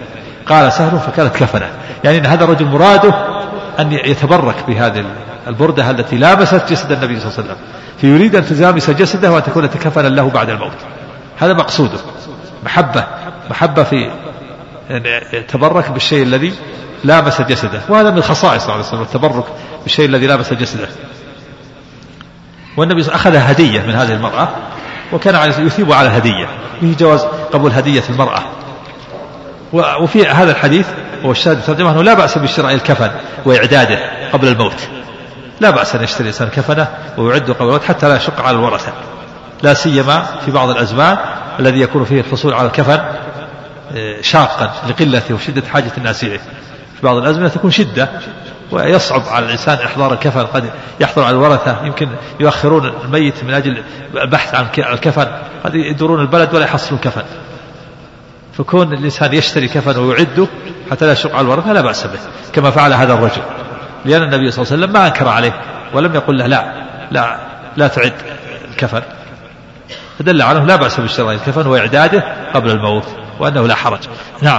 قال سهل فكانت كفنه، يعني أن هذا الرجل مراده أن يتبرك بهذه البردة التي لامست جسد النبي صلى الله عليه وسلم، فيريد أن تلامس جسده وأن تكون كفنا له بعد الموت. هذا مقصوده، محبة في أن يتبرك بالشيء الذي لامس جسده، وهذا من خصائص صلى الله عليه وسلم التبرك بالشيء الذي لامس جسده. والنبي أخذ هدية من هذه المرأة، وكان يثيب على الهدية، فيه جواز قبول هدية المرأة. وفي هذا الحديث هو الشاهد ترجمه أنه لا بأس بشراء الكفن وإعداده قبل الموت، لا بأس أن يشتري الإنسان كفنه ويعده قبل الموت حتى لا يشق على الورثة، لا سيما في بعض الأزمان الذي يكون فيه الحصول على الكفن شاقا لقلته وشدة حاجة الناس إليه. في بعض الأزمنة تكون شدة ويصعب على الإنسان إحضار الكفن، قد يحضر على الورثة، يمكن يؤخرون الميت من أجل البحث عن الكفن، قد يدورون البلد ولا يحصلوا كفن. فكون الإنسان يشتري كفن ويعده حتى لا يشق على الورثة لا بأس به، كما فعل هذا الرجل، لأن النبي صلى الله عليه وسلم ما أنكر عليه ولم يقل له لا تعد الكفن، فدل على لا بأس بشراء الكفن وإعداده قبل الموت وأنه لا حرج. نعم.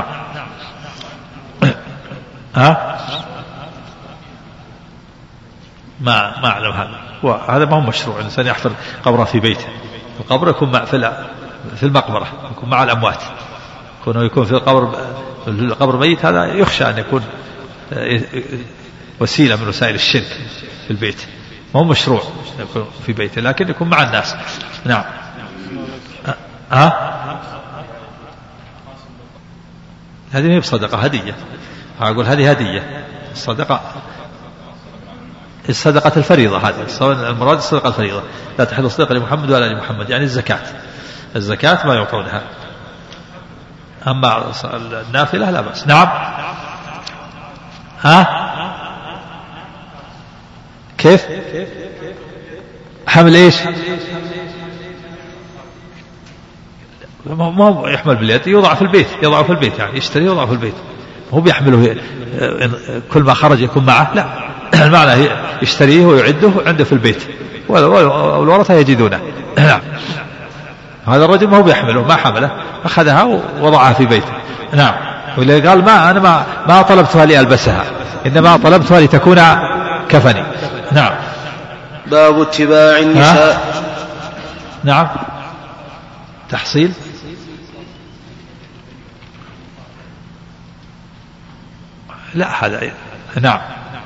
ما أعلم هذا ما هو مشروع الإنسان يحفر قبره في بيته. القبر يكون في المقبرة، يكون مع الأموات، يكون في القبر ميت، هذا يخشى أن يكون وسيلة من وسائل الشرك في البيت، ما هو مشروع يكون في بيته، لكن يكون مع الناس. نعم. هذه هي بصدقة هدية، أقول هذه هدية الصدقة الفريضة، هذه المراد الصدقة الفريضة، لا تحل الصدقة لمحمد ولا لمحمد، يعني الزكاة ما يعطونها، أما النافلة لا بأس. نعم. كيف حمل إيش؟ ما هو يحمل باليد، يوضع في البيت، يعني يشتري يوضع في البيت، هو بيحمله كل ما خرج يكون معه، لا، المعنى يشتريه ويعده عنده في البيت والورثة يجدونه. نعم. هذا الرجل ما هو بيحمله، ما حمله، أخذها ووضعها في بيته. نعم. واللي قال أنا ما طلبتها لألبسها، إنما طلبتها لتكون كفني. نعم. باب اتباع النساء. نعم. تحصيل لا هذا. نعم.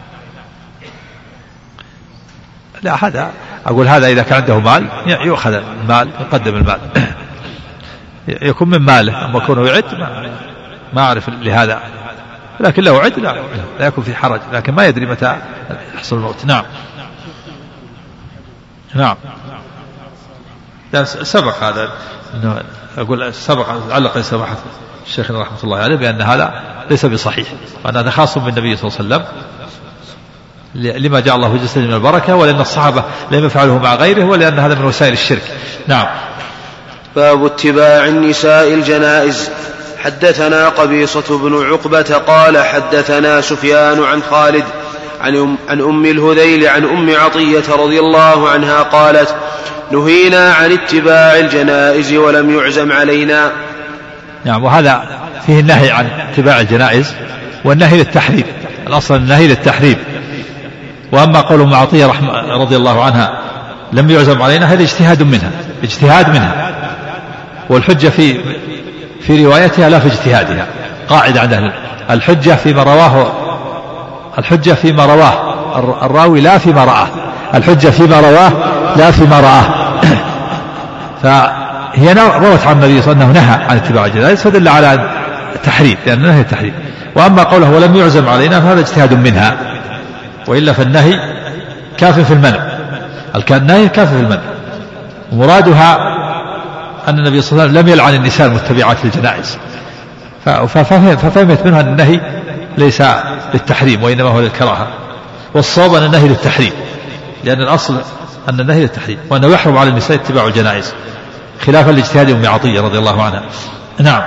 لا هذا أقول هذا إذا كان عنده مال يؤخذ المال، يقدم المال، يكون من ماله، أما كونه يعد ما أعرف لهذا، لكن لو عد لا يكون في حرج، لكن ما يدري متى يحصل الموت. نعم. نعم. سبق هذا، أقول سبق علق سماحة الشيخ رحمة الله عليه بأن هذا ليس بصحيح، وأن هذا خاص بالنبي صلى الله عليه وسلم، لما جاء الله في جسده من البركة، ولأن الصحابة لم يفعله مع غيره، ولأن هذا من وسائل الشرك. نعم. باب اتباع النساء الجنائز. حدثنا قبيصة بن عقبة قال حدثنا سفيان عن خالد عن أم الهذيل عن أم عطية رضي الله عنها قالت نهينا عن اتباع الجنائز ولم يعزم علينا. نعم. وهذا فيه النهي عن اتباع الجنائز، والنهي للتحريم، الأصل النهي للتحريم. وأما قول أم عطية رضي الله عنها لم يعزم علينا، هذا اجتهاد منها، والحجة في روايتها لا في اجتهادها. قاعدة عندها الحجة فيما رواه الراوي لا فيما رآه، الحجة فيما رواه لا فيما رآه. فهي روت عن النبي صلى الله عليه وسلم أنه نهى عن اتباع الجنائز، فدل على التحريم، لأن نهي التحريم. وأما قوله ولم يعزم علينا فهذا اجتهاد منها، وإلا فالنهي كاف في المنع، النهي كاف في المنع. ومرادها أن النبي صلى الله عليه وسلم لم يلعن النساء المتبعات للجنائز، ففهمت منها أن النهي ليس للتحريم وإنما هو للكراهة، والصواب أن النهي للتحريم، لأن الأصل أن النهي للتحريم، وأنه يحرم على النساء اتباع الجنائز خلافا لاجتهاد أم عطية رضي الله عنها. نعم.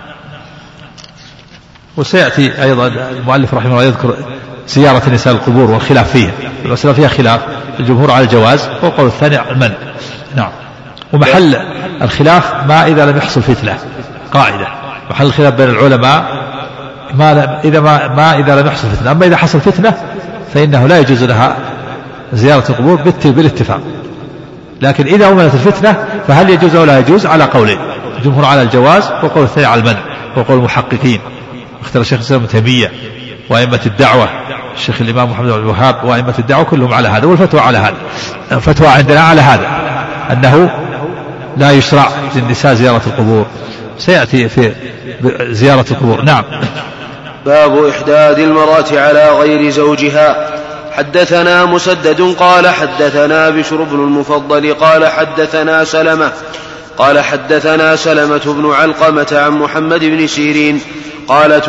وسيأتي أيضا المؤلف رحمه الله يذكر زيارة نساء القبور والخلاف فيها، المسألة فيها خلاف، الجمهور على الجواز والقول الثاني المنع. نعم. ومحل الخلاف ما إذا لم يحصل فتنة، قاعدة محل الخلاف بين العلماء إذا لم يحصل فتنة. أما إذا حصل فتنة فإنه لا يجوز لها زيارة القبور بالاتفاق. لكن إذا أمنت الفتنة فهل يجوز أو لا يجوز؟ على قولين، الجمهور على الجواز وقول الثاني على المنع، وقول المحققين اختار الشيخ الإسلام ابن تيمية وأئمة الدعوة الشيخ الإمام محمد بن عبد الوهاب وأئمة الدعوة كلهم على هذا. والفتوى على هذا، الفتوى عندنا على هذا أنه لا يشرع للنساء زيارة القبور. سيأتي في زيارة القبور. نعم. باب إحداد المرأة على غير زوجها. حدثنا مسدد قال حدثنا بشر بن المفضل قال حدثنا سلمة قال حدثنا سلمة بن علقمة عن محمد بن سيرين قال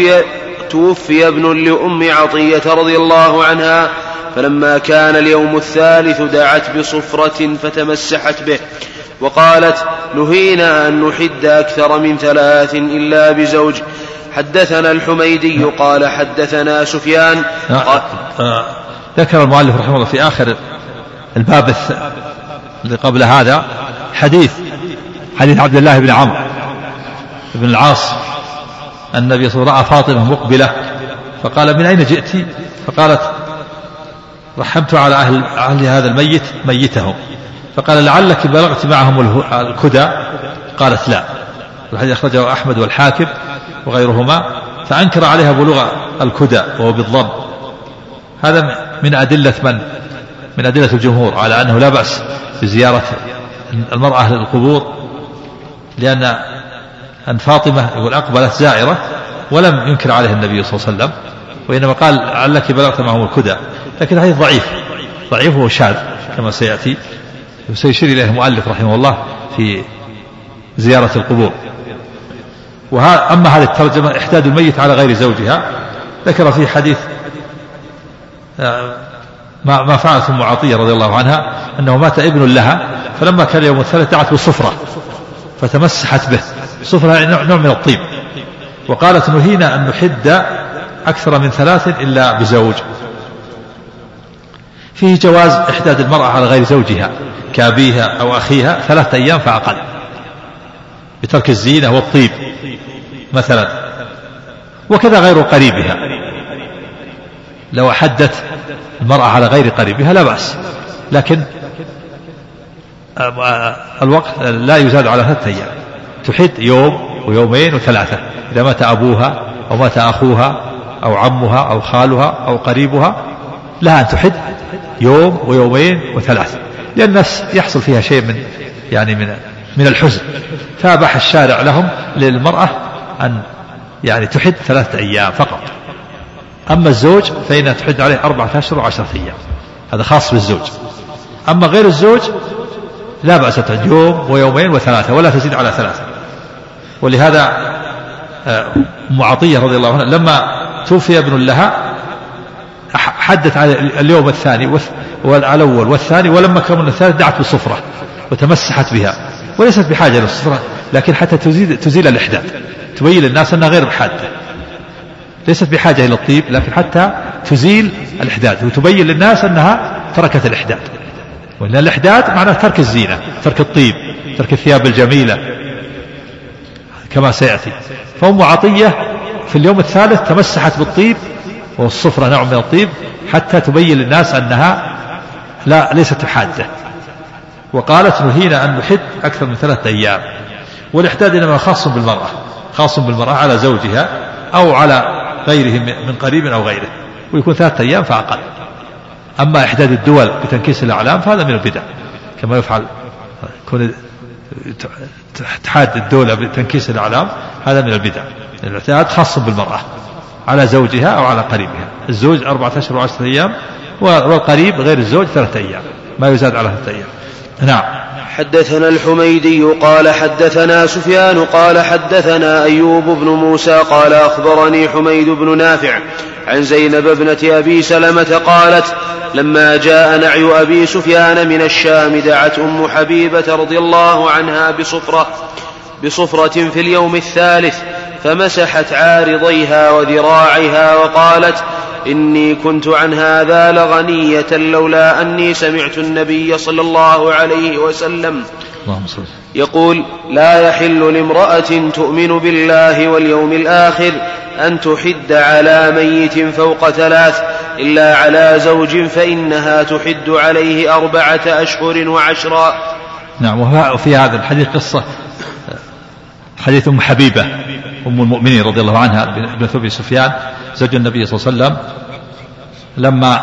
توفي ابن لأم عطية رضي الله عنها، فلما كان اليوم الثالث دعت بصفرة فتمسحت به وقالت نهينا أن نحد أكثر من 3 إلا بزوج. حدثنا الحميدي قال حدثنا سفيان ذكر المؤلف رحمه الله في آخر الباب اللي قبل هذا حديث عبد الله بن عمرو بن العاص أن النبي صلى الله عليه وسلم رأى فاطمة مقبلة فقال من أين جئت؟ فقالت رحمت على أهل هذا الميت ميتهم. فقال لعلك بلغت معهم الكدى؟ قالت لا. الحديث أخرجه أحمد والحاكم وغيرهما. فأنكر عليها بلوغ الكدى وهو بالظن. هذا من أدلة الجمهور على أنه لا بأس بزيارة المرأة للقبور، لأن فاطمة يقول أقبلت زائرة ولم ينكر عليها النبي صلى الله عليه وسلم، وإنما قال لعلك بلغت معهم الكدى. لكن الحديث ضعيف وشاذ كما سيأتي وسيشير إليه المؤلف رحمه الله في زيارة القبور. أما هذه الترجمة إحداد الميت على غير زوجها، ذكر في حديث ما فعلت أم عطية رضي الله عنها أنه مات ابن لها، فلما كان يوم الثالث دعت بصفرة فتمسحت به. صفرة نوع من الطيب. وقالت نهينا أن نحد أكثر من 3 إلا بزوج. فيه جواز إحداد المرأة على غير زوجها كأبيها أو أخيها 3 أيام فأقل، بترك الزينة والطيب مثلا. وكذا غير قريبها، لو أحدت المرأة على غير قريبها لا بأس، لكن الوقت لا يزاد على 3 أيام. تحد يوم ويومين و3. إذا مات أبوها أو مات أخوها أو عمها أو خالها أو قريبها لها أن تحد يوم ويومين و3، لأن الناس يحصل فيها شيء من الحزن، فأباح الشارع لهم للمرأة أن تحد 3 أيام فقط. أما الزوج فإنها تحد عليه 4 أشهر و10 أيام، هذا خاص بالزوج. أما غير الزوج لا بأس تحد يوم ويومين و3 ولا تزيد على 3. ولهذا أم عطية رضي الله عنها لما توفي ابن لها حدت على اليوم الثاني والأول والثاني، ولما كمل الثالث دعت بالصفرة وتمسحت بها، وليست بحاجة للصفرة، لكن حتى تزيل الإحداد، تبين للناس أنها غير بحادة، ليست بحاجة إلى الطيب، لكن حتى تزيل الإحداد وتبين للناس أنها تركت الإحداد. وإن الإحداد معناه ترك الزينة، ترك الطيب، ترك الثياب الجميلة كما سيأتي. فأم عطية في اليوم الثالث تمسحت بالطيب، والصفرة نوع من الطيب، حتى تبين للناس أنها ليست حادة. وقالت نهينا أن نحد أكثر من 3 أيام. والإحداد إنما خاص بالمرأة على زوجها أو على غيره من قريب أو غيره، ويكون 3 أيام فأقل. أما إحداد الدول بتنكيس الأعلام فهذا من البدع، كما يفعل تحاد الدولة بتنكيس الأعلام، هذا من البدع. الاعتداد خاص بالمرأة على زوجها أو على قريبها. الزوج 4 أشهر و10 أيام، والقريب غير الزوج 3 أيام، ما يزاد على 3 أيام. نعم. حدثنا الحميدي قال حدثنا سفيان قال حدثنا أيوب بن موسى قال أخبرني حميد بن نافع عن زينب ابنة أبي سلمة قالت لما جاء نعي أبي سفيان من الشام دعت أم حبيبة رضي الله عنها بصفرة في اليوم الثالث، فمسحت عارضيها وذراعها وقالت إني كنت عن هذا لغنية لولا أني سمعت النبي صلى الله عليه وسلم يقول لا يحل لامرأة تؤمن بالله واليوم الآخر أن تحد على ميت فوق 3 إلا على زوج فإنها تحد عليه 4 أشهر و10. نعم. وفي هذا الحديث قصة حديث أم حبيبة أم المؤمنين رضي الله عنها بن أبي سفيان زوج النبي صلى الله عليه وسلم لما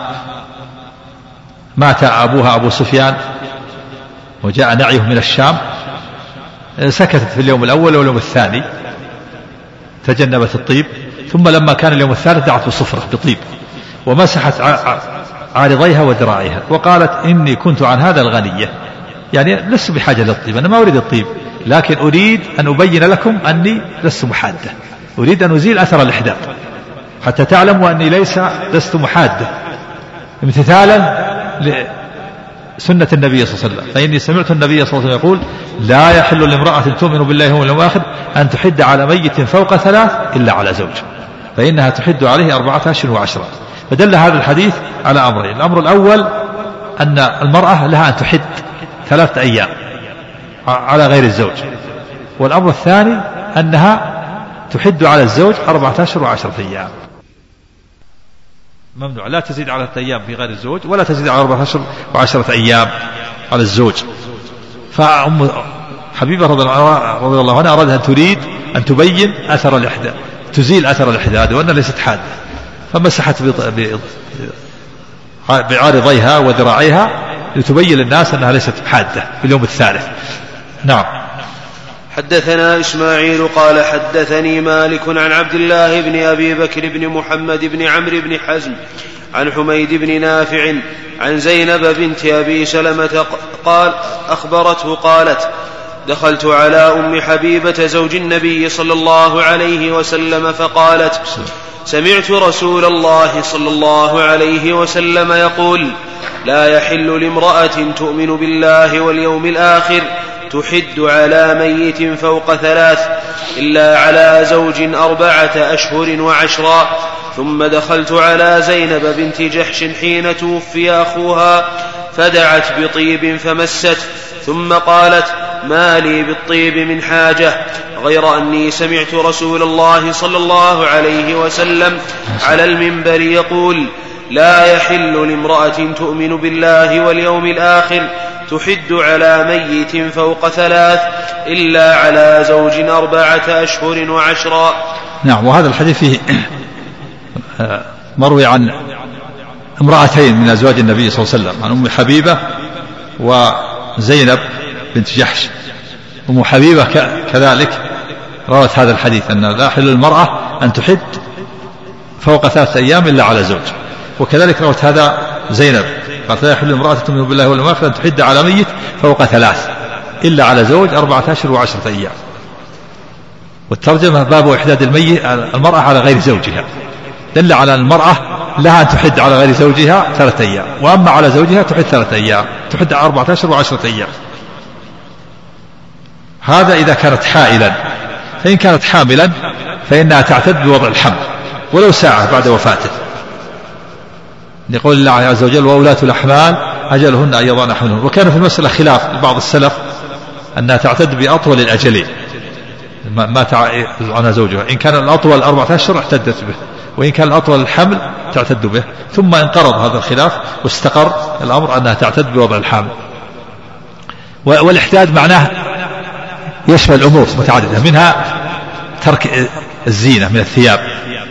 مات أبوها أبو سفيان وجاء نعيه من الشام سكتت في اليوم الأول واليوم الثاني تجنبت الطيب، ثم لما كان اليوم الثالث دعت بصفرة بطيب ومسحت عارضيها وذراعيها وقالت إني كنت عن هذا الغنية، يعني لست بحاجة للطيب، أنا ما أريد الطيب لكن أريد أن أبين لكم أني لست محادة، أريد أن أزيل أثر الإحداث حتى تعلموا أني لست محادة، امتثالا لسنة النبي صلى الله عليه وسلم. فإني سمعت النبي صلى الله عليه وسلم يقول لا يحل لامرأة تؤمن بالله واليوم الآخر أن تحد على ميت فوق 3 إلا على زوج فإنها تحد عليه 4 أشهر و10. فدل هذا الحديث على أمرين: الأمر الأول أن المرأة لها أن تحد 3 أيام على غير الزوج، والأمر الثاني أنها تحد على الزوج 4 أشهر و10 أيام. ممنوع، لا تزيد على 3 أيام في غير الزوج ولا تزيد على 4 أشهر و10 أيام على الزوج. فأم حبيبة رضي الله عنها أرادها أن تريد أن تبين أثر الإحداث، تزيل أثر الإحداث وأنها ليست حادة، فمسحت بعارضيها وذراعيها لتبين للناس أنها ليست حادة في اليوم الثالث. نعم. حدثنا إسماعيل قال حدثني مالك عن عبد الله بن أبي بكر بن محمد بن عمرو بن حزم عن حميد بن نافع عن زينب بنت أبي سلمة قال أخبرته قالت دخلت على أم حبيبة زوج النبي صلى الله عليه وسلم فقالت سمعت رسول الله صلى الله عليه وسلم يقول لا يحل لامرأة تؤمن بالله واليوم الآخر تحد على ميت فوق 3 إلا على زوج 4 أشهر و10. ثم دخلت على زينب بنت جحش حين توفي أخوها فدعت بطيب فمست ثم قالت ما لي بالطيب من حاجة غير أني سمعت رسول الله صلى الله عليه وسلم على المنبر يقول لا يحل لامرأة تؤمن بالله واليوم الآخر تحد على ميت فوق 3 إلا على زوج 4 أشهر و10. نعم. وهذا الحديث فيه مروي عن امرأتين من أزواج النبي صلى الله عليه وسلم، عن أم حبيبة وزينب بنت جحش. أم حبيبة كذلك روت هذا الحديث أن لا يحل للمرأة أن تحد فوق 3 أيام إلا على زوج، وكذلك روت هذا زينب قالت لا يحل لامرأة تؤمن بالله واليوم الآخر أن تحد على ميت فوق 3 إلا على زوج 4 أشهر و10 أيام. والترجمة باب إحداد المرأة على غير زوجها، دل على المرأة لها أن تحد على غير زوجها 3 أيام، وأما على زوجها تحد 3 أيام، تحد 4 أشهر و10 أيام. هذا إذا كانت حائلا، فإن كانت حاملا فإنها تعتد بوضع الحمل ولو ساعة بعد وفاته، يقول الله عز وجل وأولاة الأحمال أجلهن أن يضعن حملهن. وكان في المسألة خلاف لبعض السلف أنها تعتد بأطول الأجلين ما عنها زوجها، إن كان الأطول 4 أشهر اعتدت به، وإن كان الأطول الحمل تعتد به. ثم انقرض هذا الخلاف واستقر الأمر أنها تعتد بوضع الحمل. والإحداد معناه يشمل أمور متعددة، منها ترك الزينة من الثياب،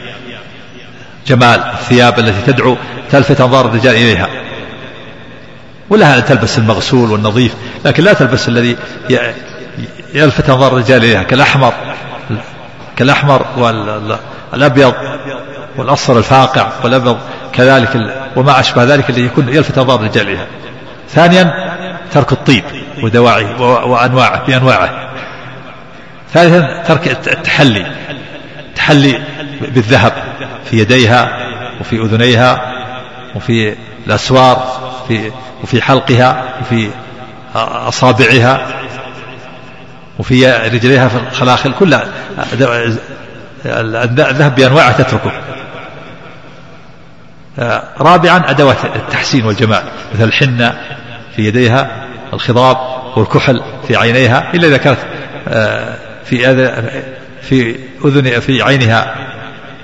جمال الثياب التي تدعو تلفت أنظار الرجال إليها، ولها أن تلبس المغسول والنظيف، لكن لا تلبس الذي يلفت أنظار الرجال إليها كالأحمر والأبيض والأصفر الفاقع والأبيض كذلك وما أشبه ذلك اللي يكون يلفت أنظار الرجال إليها. ثانيا ترك الطيب ودواعيه وأنواعه بأنواعه. ثالثا ترك التحلي بالذهب في يديها وفي أذنيها وفي الأسوار وفي حلقها وفي أصابعها وفي رجليها في الخلاخل، كل الذهب بأنواعه تتركه. رابعا أدوات التحسين والجمال مثل الحنة في يديها، الخضاب والكحل في عينيها، إلا إذا كانت في أذن في عينها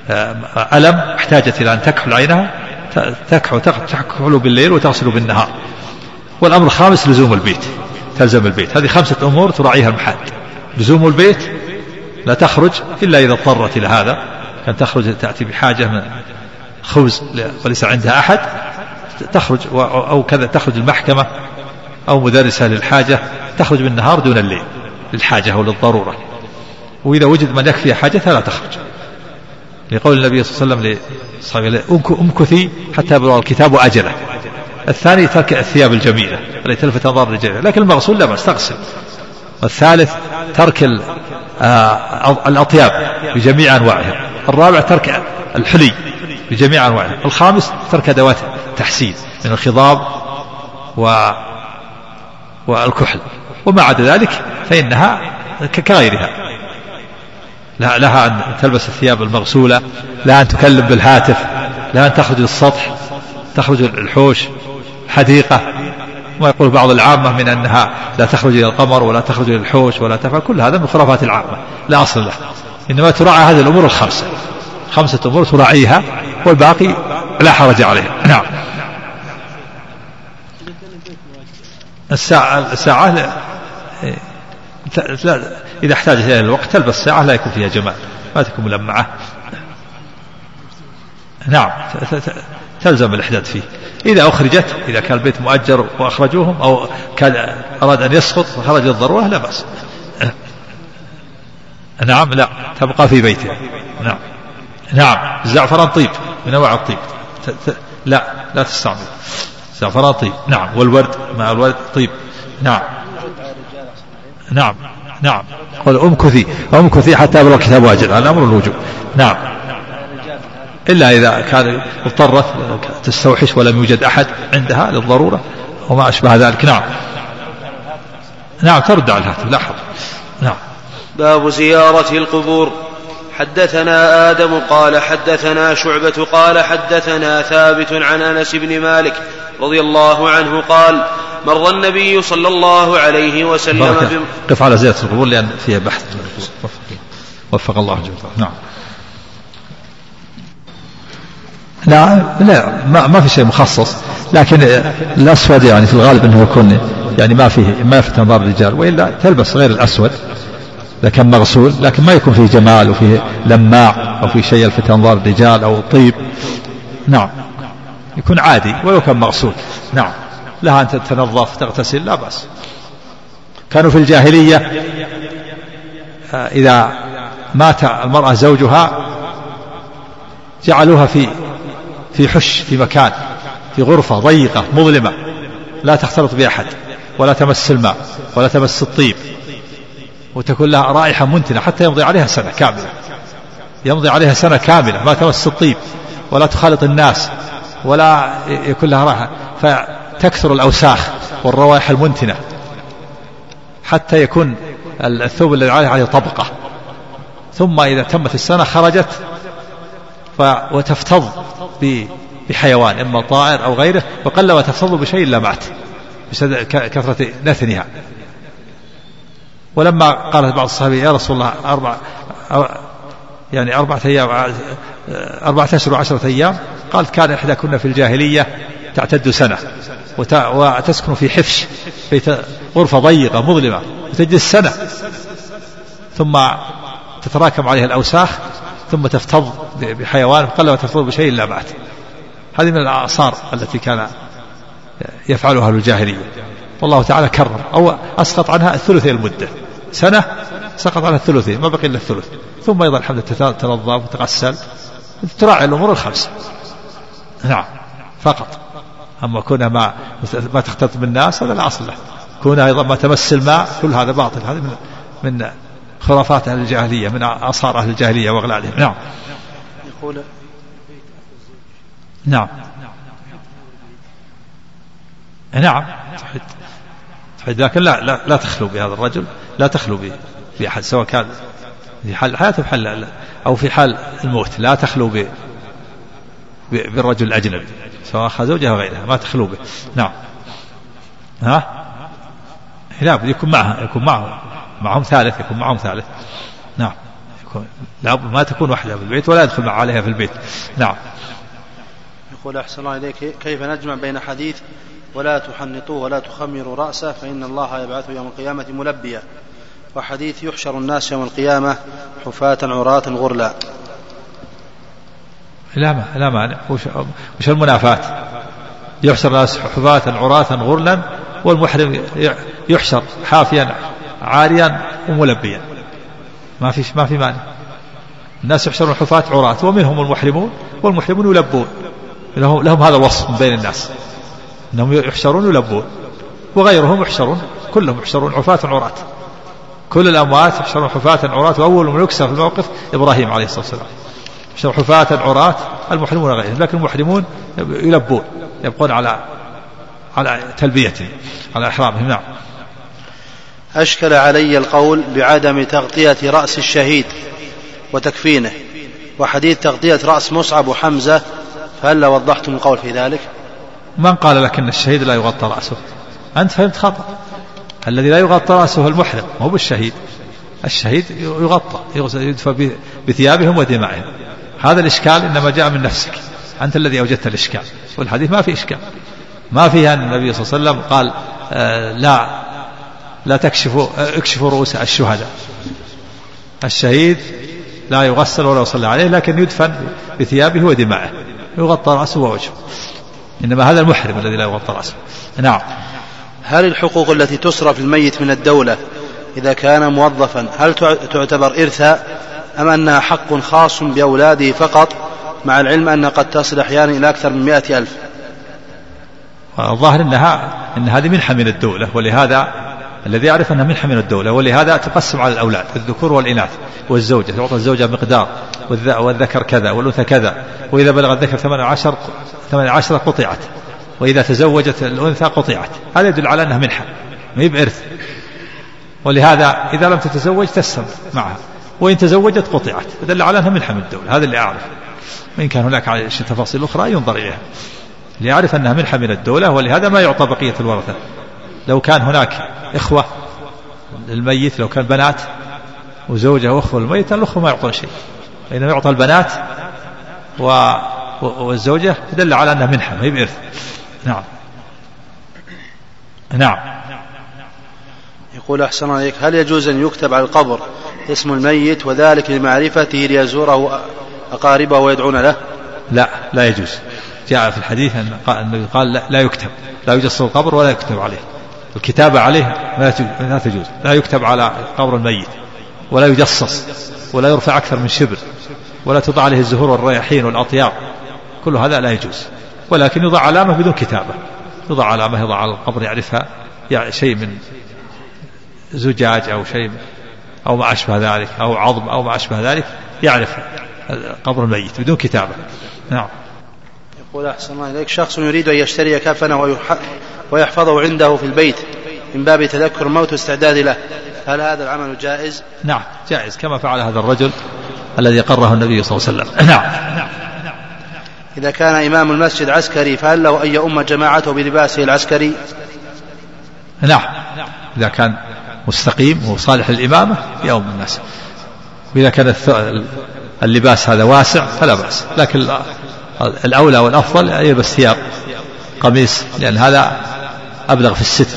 ألم احتاجت إلى أن تكحل عينها تكحل بالليل وتغسل بالنهار. والأمر الخامس لزوم البيت، تلزم البيت. هذه 5 أمور تراعيها المحاد. لزوم البيت، لا تخرج إلا إذا اضطرت إلى هذا، كان تخرج تأتي بحاجة من خبز وليس عندها أحد تخرج، أو كذا تخرج المحكمة أو مدرسة للحاجة تخرج بالنهار دون الليل للحاجة أو للضرورة. وإذا وجد من يكفي حاجتها لا تخرج، لقول النبي صلى الله عليه وسلم امكثي حتى يبلغ الكتاب أجله. الثاني ترك الثياب الجميلة التي تلفت أنظار الرجال، لكن المغسول لا بأس تغسل. والثالث ترك الأطياب بجميع أنواعها. الرابع ترك الحلي بجميع أنواعها. الخامس ترك أدوات تحسين من الخضاب والكحل. وما عدا ذلك فإنها كغيرها، لها أن تلبس الثياب المغسولة، لها أن تكلم بالهاتف، لها أن تخرج للسطح، تخرج الحوش، حديقة. ما يقول بعض العامة من أنها لا تخرج إلى القمر ولا تخرج إلى الحوش ولا تفعل، كل هذا من خرافات العامة لا أصل له. إنما تراعى هذه الأمور 5 أمور تراعيها، والباقي لا حرج عليها. نعم. الساعة إذا احتاجت إلى الوقت تلبس ساعة لا يكون فيها جمال، ما تكون ملمعة. نعم، تلزم الإحداث فيه. إذا أخرجت، إذا كان البيت مؤجر وأخرجوهم، أو كان أراد أن يسقط فخرج للضرورة لا بأس. نعم، لا تبقى في بيتها. نعم. الزعفران طيب من أنواع الطيب، لا تستعمل. الزعفران طيب. نعم. والورد مع الورد طيب. نعم. قل أمكثي حتى يبلغ الكتاب أجله، هذا أمر الوجوب. نعم. إلا إذا كان اضطرت تستوحش ولم يوجد أحد عندها للضرورة وما أشبه ذلك. نعم ترد على الهاتف لا حرج. نعم. باب زيارة القبور. حدثنا آدم قال حدثنا شعبة قال حدثنا ثابت عن أنس بن مالك رضي الله عنه قال مر النبي صلى الله عليه وسلم قف على زيارة القبور لأن فيها بحث. وفق الله جل. نعم. لا ما في شيء مخصص، لكن الأسود يعني في الغالب أنه يكون يعني ما يفتح أنظار الرجال، وإلا تلبس غير الأسود إذا كان مغسول، لكن ما يكون فيه جمال وفيه لماع أو فيه شيء يلفت أنظار الرجال أو طيب. نعم، يكون عادي ولو كان مغسول. نعم، لها أن تتنظف تغتسل لا بأس. كانوا في الجاهلية إذا مات المرأة زوجها جعلوها في حش، في مكان، في غرفة ضيقة مظلمة لا تختلط بأحد ولا تمس الماء ولا تمس الطيب، وتكون لها رائحة منتنة حتى يمضي عليها سنة كاملة ما تمس الطيب ولا تخالط الناس ولا يكون لها رائحة، فتكثر الأوساخ والروائح المنتنة حتى يكون الثوب الذي عليه طبقة. ثم إذا تمت السنة خرجت وتفتض بحيوان إما طائر أو غيره، وقلما تفتض بشيء إلا مات بسبب كثرة نثنها. ولما قالت بعض الصحابة يا رسول الله 4 أيام 14 و10 أيام، قالت كان إحدى كنا في الجاهلية تعتد سنة وتسكن في حفش، في غرفة ضيقة مظلمة وتجلس سنة، ثم تتراكم عليها الأوساخ ثم تفتض بحيوان قلما تفتض بشيء إلا مات. هذه من الآثار التي كان يفعلها أهل الجاهلية، والله تعالى كرر أو أسقط عنها الثلثي المدة، سنة سقط عنها الثلثي ما بقي إلا الثلث، ثم أيضا الحمد لله تنظف وتغسل، تراعي الأمور الخمسة. نعم فقط. أما كونها ما تختلط بالناس هذا لا أصل له، كونها أيضا ما تمس الماء كل هذا باطل، هذا من خرافات أهل الجاهلية، من آثار أهل الجاهلية وأغلالهم. نعم. يقول نعم لكن لا تخلو بهذا الرجل، لا تخلو بأحد سواء كان في حال حياته أو في حال الموت، لا تخلو بالرجل الأجنبي سواء أخذ زوجها غيرها، ما تخلو به. نعم. لا يكون معهم ثالث، يكون معهم ثالث. نعم ما تكون وحدها في البيت ولا يدخل عليها في البيت. نعم. يقول أحسن الله إليك كيف نجمع بين حديث ولا تحنطوه ولا تخمروا رأسه فإن الله يبعث يوم القيامة ملبيا، وحديث يحشر الناس يوم القيامة حفاة عراة غرلا؟ لا مانع. وش المنافاة؟ يحشر الناس حفاة عراة غرلا والمحرم يحشر حافيا عاريا وملبيا، ما في مانع. الناس يحشرون حفاة عراة ومنهم المحرمون، والمحرمون يلبون، لهم هذا الوصف من بين الناس أنهم يحشرون يلبون، وغيرهم يحشرون كلهم يحشرون حفاة عراة، كل الأموات يحشرون حفاة عراة. وأول من يكسر في الموقف إبراهيم عليه الصلاة والسلام، يحشر حفاة عراة المحرمون غيرهم، لكن المحرمون يلبون، يبقون على تلبيتهم على إحرامهم. نعم. أشكل علي القول بعدم تغطية رأس الشهيد وتكفينه وحديث تغطية رأس مصعب وحمزة، فهل وضحتم القول في ذلك؟ من قال لك أن الشهيد لا يغطى رأسه؟ أنت فهمت خطأ. الذي لا يغطى رأسه المحرم، ما هو بالشهيد. الشهيد يغطى، يدفى بثيابهم ودمائهم. هذا الإشكال إنما جاء من نفسك، أنت الذي أوجدت الإشكال، والحديث ما في إشكال، ما فيها أن النبي صلى الله عليه وسلم قال لا اكشفوا رؤوس الشهداء. الشهيد لا يغسل ولا يصلى عليه، لكن يدفن بثيابه ودمائه، يغطى رأسه ووجهه، إنما هذا المحرم الذي لا يغطى رأسه. نعم. هل الحقوق التي تصرف الميت من الدولة إذا كان موظفا هل تعتبر إرثا أم أنها حق خاص بأولاده فقط، مع العلم أن قد تصل أحيانا إلى أكثر من 100,000؟ الظاهر إن هذه منحة من الدولة، ولهذا الذي يعرف أنها منحة من الدولة، ولهذا تقسم على الأولاد الذكور والإناث والزوجة، تعطى الزوجة مقدار والذكر كذا والأنثى كذا، وإذا بلغ الذكر 18 قطعت، وإذا تزوجت الأنثى قطعت. هذا يدل على أنها منحة ما هي بإرث، ولهذا إذا لم تتزوج تسلم معها، وإن تزوجت قطعت، يدل على أنها منحة من الدولة. هذا اللي أعرف، وإن كان هناك تفاصيل أخرى ينظر إليها، ليعرف أنها منحة من الدولة، ولهذا ما يعطى بقية الورثة. لو كان هناك إخوة للميت، لو كان بنات وزوجة وأخوة للميت، الأخوة ما يعطون شيء، إنما يعطى البنات والزوجة، يدل على أنها منحة ما هي بإرث. نعم. نعم. يقول أحسن عليك هل يجوز أن يكتب على القبر اسم الميت وذلك لمعرفته ليزوره أقاربه ويدعون له؟ لا يجوز. جاء في الحديث أن النبي قال لا يكتب، لا يجص القبر ولا يكتب عليه. الكتابة عليه لا تجوز، لا يكتب على قبر الميت، ولا يجصص، ولا يرفع أكثر من شبر، ولا تضع عليه الزهور والرياحين والأطياب، كل هذا لا يجوز. ولكن يضع علامة بدون كتابة، يضع علامة، يضع على القبر يعرفها، يعني شيء من زجاج أو شيء أو ما أشبه ذلك، أو عظم أو ما أشبه ذلك، يعرف قبر الميت بدون كتابة. نعم. يقول أحسن الله إليك شخص يريد أن يشتري كفنه ويحفظه عنده في البيت من باب تذكر الموت واستعداد له، هل هذا العمل جائز؟ نعم جائز، كما فعل هذا الرجل الذي قره النبي صلى الله عليه وسلم. نعم. إذا كان إمام المسجد عسكري فهل له أن يؤم جماعته بلباسه العسكري؟ نعم، إذا كان مستقيم وصالح للإمامة يؤم الناس، وإذا كان اللباس هذا واسع فلا بأس، لكن الأولى والأفضل يلبس ثياب قميص، لأن هذا أبلغ في الستر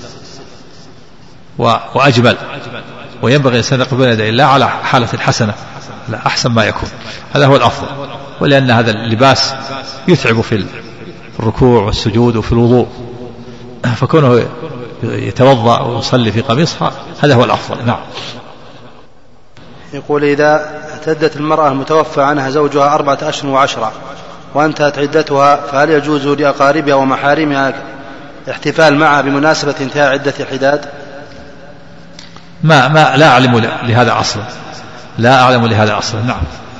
وأجمل، وينبغي الإنسان يقف بين يدي الله على حالة حسنة، لا أحسن ما يكون، هذا هو الأفضل. ولأن هذا اللباس يتعب في الركوع والسجود وفي الوضوء، فكونه يتوضأ ويصلي في قميص هذا هو الأفضل. نعم. يقول إذا اعتدت المرأة المتوفى عنها زوجها 4 أشهر و10 وانتهت عدتها، فهل يجوز لأقاربها ومحارمها احتفال معها بمناسبة انتهاء عدة الحداد؟ ما لا أعلم لهذا أصلا، لا أعلم لهذا أصلا. نعم.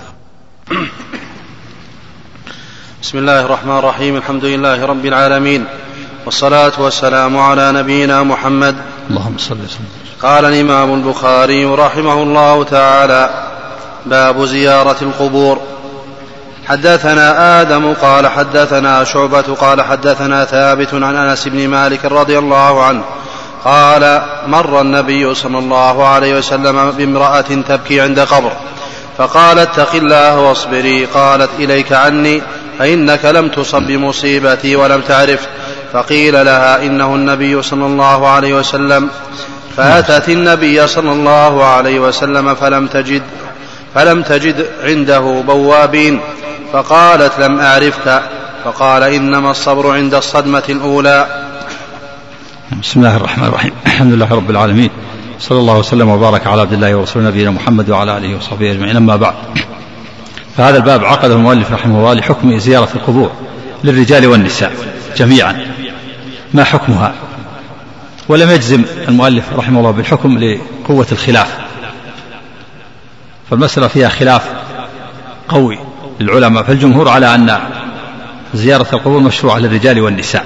بسم الله الرحمن الرحيم، الحمد لله رب العالمين، والصلاة والسلام على نبينا محمد. اللهم صل وسلم. قال الإمام البخاري رحمه الله تعالى: باب زيارة القبور. حدثنا آدم قال حدثنا شعبة قال حدثنا ثابت عن أنس بن مالك رضي الله عنه قال: مر النبي صلى الله عليه وسلم بامرأة تبكي عند قبر، فقال اتق الله واصبري. قالت إليك عني فإنك لم تصب بمصيبتي ولم تعرف. فقيل لها إنه النبي صلى الله عليه وسلم. فأتت النبي صلى الله عليه وسلم فلم تجد عنده بوابين، فقالت لم أعرفك. فقال إنما الصبر عند الصدمة الأولى. بسم الله الرحمن الرحيم. الحمد لله رب العالمين، صلى الله وسلم وبارك على عبد الله ورسوله نبينا محمد وعلى آله وصحبه أجمعين. أما بعد، فهذا الباب عقده المؤلف رحمه الله لحكم زيارة القبور للرجال والنساء جميعا، ما حكمها؟ ولم يجزم المؤلف رحمه الله بالحكم لقوة الخلاف، فالمسألة فيها خلاف قوي للعلماء. فالجمهور على أن زيارة القبور مشروعة للرجال والنساء،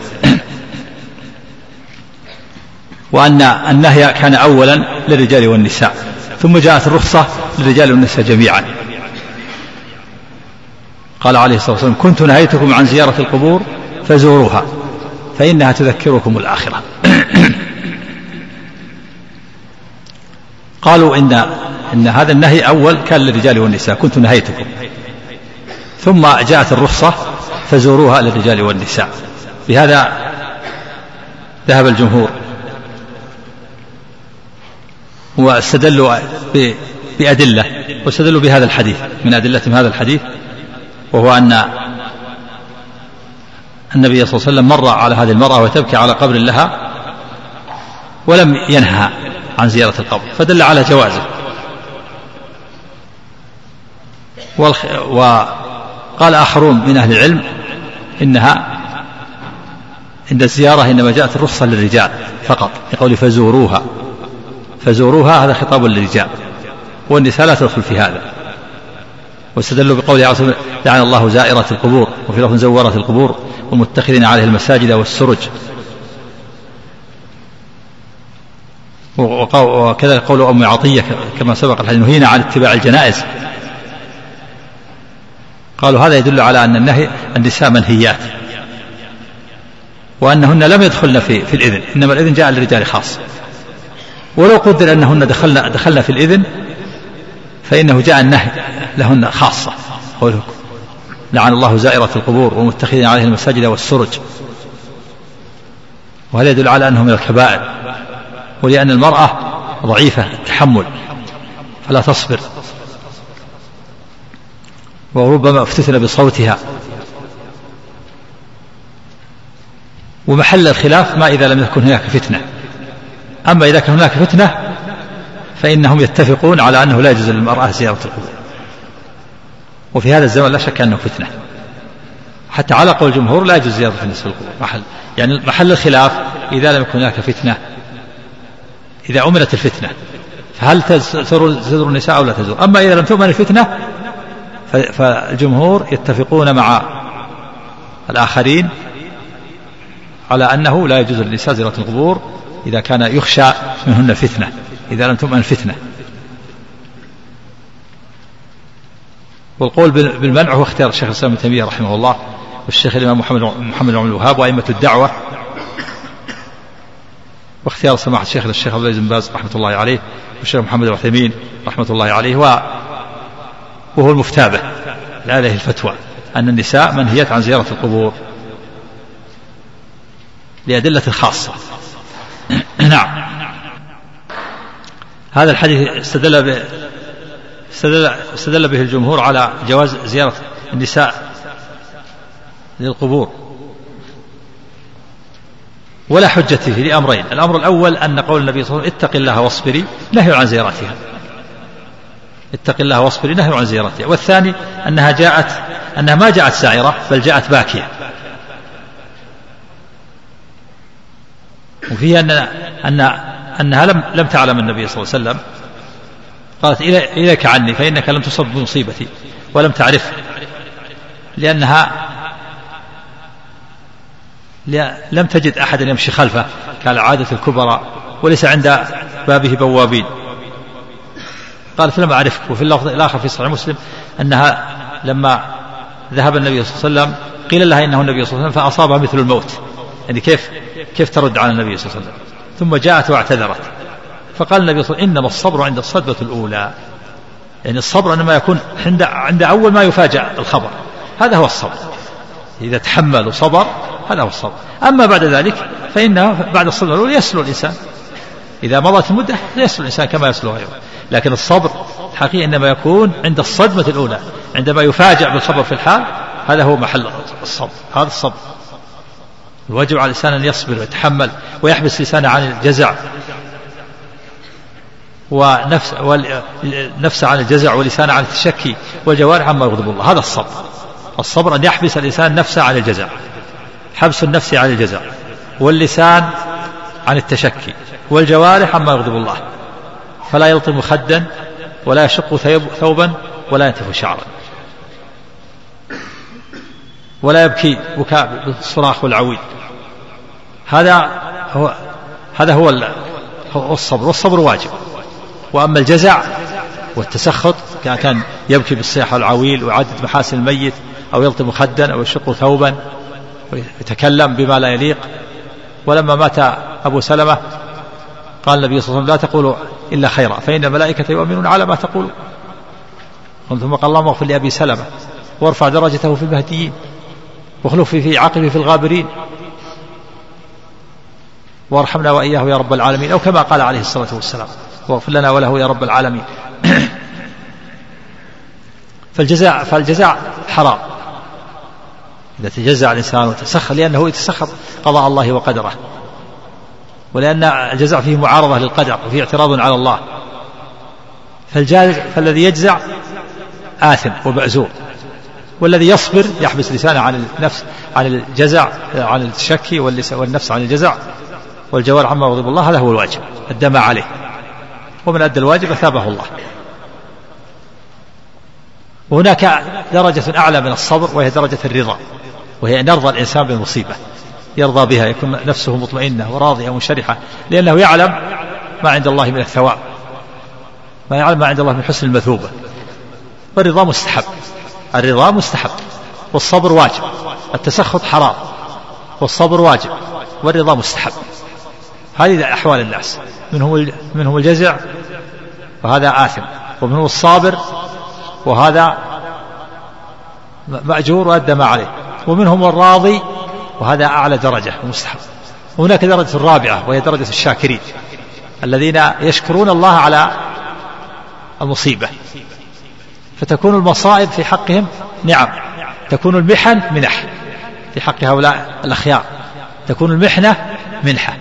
وأن النهي كان أولا للرجال والنساء، ثم جاءت الرخصة للرجال والنساء جميعا. قال عليه الصلاة والسلام: كنت نهيتكم عن زيارة القبور فزوروها فإنها تذكركم الآخرة. قالوا إن هذا النهي أول كان للرجال والنساء، كنت نهيتكم، ثم جاءت الرخصة فزوروها للرجال والنساء. بهذا ذهب الجمهور، واستدلوا بأدلة، واستدلوا بهذا الحديث. من أدلتهم هذا الحديث، وهو أن النبي صلى الله عليه وسلم مر على هذه المرأة وتبكي على قبر لها ولم ينهى عن زيارة القبر، فدل على جوازه. وقال آخرون من أهل العلم إن الزيارة إنما جاءت الرخصة للرجال فقط، يقول فزوروها هذا خطاب للرجال، والنساء لا تدخل في هذا. واستدلوا بقوله عليه الصلاة والسلام: لعن الله زائرة القبور، وفي لفظ زورة القبور والمتخذين عليه المساجد والسرج. وكذا قول أم عطية كما سبق الحديث: نهينا عن اتباع الجنائز. قالوا هذا يدل على أن النساء منهيات، وأنهن لم يدخلن في الإذن، إنما الإذن جاء للرجال خاص. ولو قدر أنهن دخلن في الإذن فإنه جاء النهي لهن خاصة، لعن الله زائرة القبور والمتخذين عليه المساجد والسرج. وهذا يدل على أنه من الكبائر، ولأن المرأة ضعيفة التحمل فلا تصبر، وربما افتتن بصوتها. ومحل الخلاف ما إذا لم يكن هناك فتنة. أما إذا كان هناك فتنة فإنهم يتفقون على أنه لا يجوز للمرأة زيارة القبور، وفي هذا الزمن لا شك أنه فتنة، حتى على قول الجمهور لا يجوز زيارة النساء القبور. محل الخلاف إذا لم يكن هناك فتنة، إذا أمنت الفتنة فهل تزور النساء أو لا تزور. أما إذا لم تؤمن الفتنة فالجمهور يتفقون مع الآخرين على أنه لا يجوز للنساء زيارة القبور إذا كان يخشى منهن فتنة، إذا لم تؤمن الفتنة. والقول بالمنع هو اختيار الشيخ الإسلام ابن تيمية رحمه الله، والشيخ الإمام محمد بن عبد الوهاب وأئمة الدعوة، واختيار سماحة الشيخ عبد العزيز بن باز رحمة الله عليه، والشيخ محمد العثيمين رحمة الله عليه، وهو المفتابة لهذه الفتوى أن النساء منهيات عن زيارة القبور لأدلة خاصة. نعم. هذا الحديث استدل به الجمهور على جواز زيارة النساء للقبور، ولا حجة فيه لأمرين: الأمر الأول أن قول النبي صلى الله عليه وسلم: اتق الله واصبري، نهي عن زيارتها، اتق الله واصبري نهي عن زيارتها. والثاني أنها ما جاءت سائرة بل جاءت باكية. وفيه أنها لم تعلم النبي صلى الله عليه وسلم، قالت: إليك عني فإنك لم تصب بمصيبتي ولم تعرف، لأنها لم تجد أحدا يمشي خلفه كالعادة الكبرى، وليس عند بابه بوابين. قالت: لم أعرفك. وفي اللفظ الآخر في صحيح مسلم أنها لما ذهب النبي صلى الله عليه وسلم قيل لها إنه النبي صلى الله عليه وسلم فأصابها مثل الموت، يعني كيف ترد على النبي صلى الله عليه وسلم. ثم جاءت واعتذرت، فقال النبي صلى الله عليه وسلم: إنما الصبر عند الصدمة الأولى، يعني الصبر إنما يكون عند أول ما يفاجأ الخبر، هذا هو الصبر. إذا تحمل وصبر هذا هو الصبر. أما بعد ذلك فإنه بعد الصبر الأول يسلو الإنسان، إذا مضت المدة يسلو الإنسان كما يسلو غيره. لكن الصبر حقيقي إنما يكون عند الصدمة الأولى، عندما يفاجأ بالخبر في الحال، هذا هو محل الصبر، هذا الصبر. الواجب على الإنسان أن يصبر ويتحمل ويحبس لسانه عن الجزع ونفس عن الجزع ولسانه عن التشكي والجوارح عما يغضب الله. هذا الصبر. الصبر أن يحبس الإنسان نفسه عن الجزع، حبس النفس عن الجزع، واللسان عن التشكي، والجوارح عما يغضب الله، فلا يلطم خدا ولا يشق ثوبا ولا ينتف شعرا ولا يبكي بكاء بالصراخ والعويل. هذا هو الصبر، والصبر واجب. وأما الجزع والتسخط كان يبكي بالصياح والعويل ويعدد محاسن الميت أو يلطم خدا أو يشق ثوبا ويتكلم بما لا يليق. ولما مات أبو سلمة قال النبي صلى الله عليه وسلم: لا تقولوا إلا خيرا فإن الملائكة يؤمنون على ما تقولون. ثم قال: اللهم اغفر لأبي سلمة وارفع درجته في المهديين واخلف في عقبه في الغابرين وارحمنا وإياه يا رب العالمين، أو كما قال عليه الصلاة والسلام: واغفر لنا وله يا رب العالمين. فالجزاء حرام إذا تجزع الإنسان وتسخط، لأنه يتسخط قضاء الله وقدره، ولأن الجزاء فيه معارضة للقدر وفيه اعتراض على الله. فالذي يجزع آثم ومأزور، والذي يصبر يحبس لسانه عن النفس عن الجزع عن التشكي والنفس عن الجزع والجوارح عما يغضب الله. هذا هو الواجب، أدى ما عليه، ومن أدى الواجب أثابه الله. وهناك درجة أعلى من الصبر وهي درجة الرضا، وهي أن يرضى الإنسان بالمصيبة، يرضى بها، يكون نفسه مطمئنة وراضية منشرحة، لأنه يعلم ما عند الله من الثواب، ما يعلم ما عند الله من حسن المثوبة. والرضا مستحب، الرضا مستحب، والصبر واجب. التسخط حرام والصبر واجب والرضا مستحب. هذه أحوال الناس، منهم الجزع وهذا آثم، ومنهم الصابر وهذا مأجور وأدى ما عليه، ومنهم الراضي وهذا أعلى درجة ومستحب. وهناك درجة الرابعة وهي درجة الشاكرين، الذين يشكرون الله على المصيبة، فتكون المصائب في حقهم نعم، تكون المحن منح في حق هؤلاء الأخيار، تكون المحنة منحة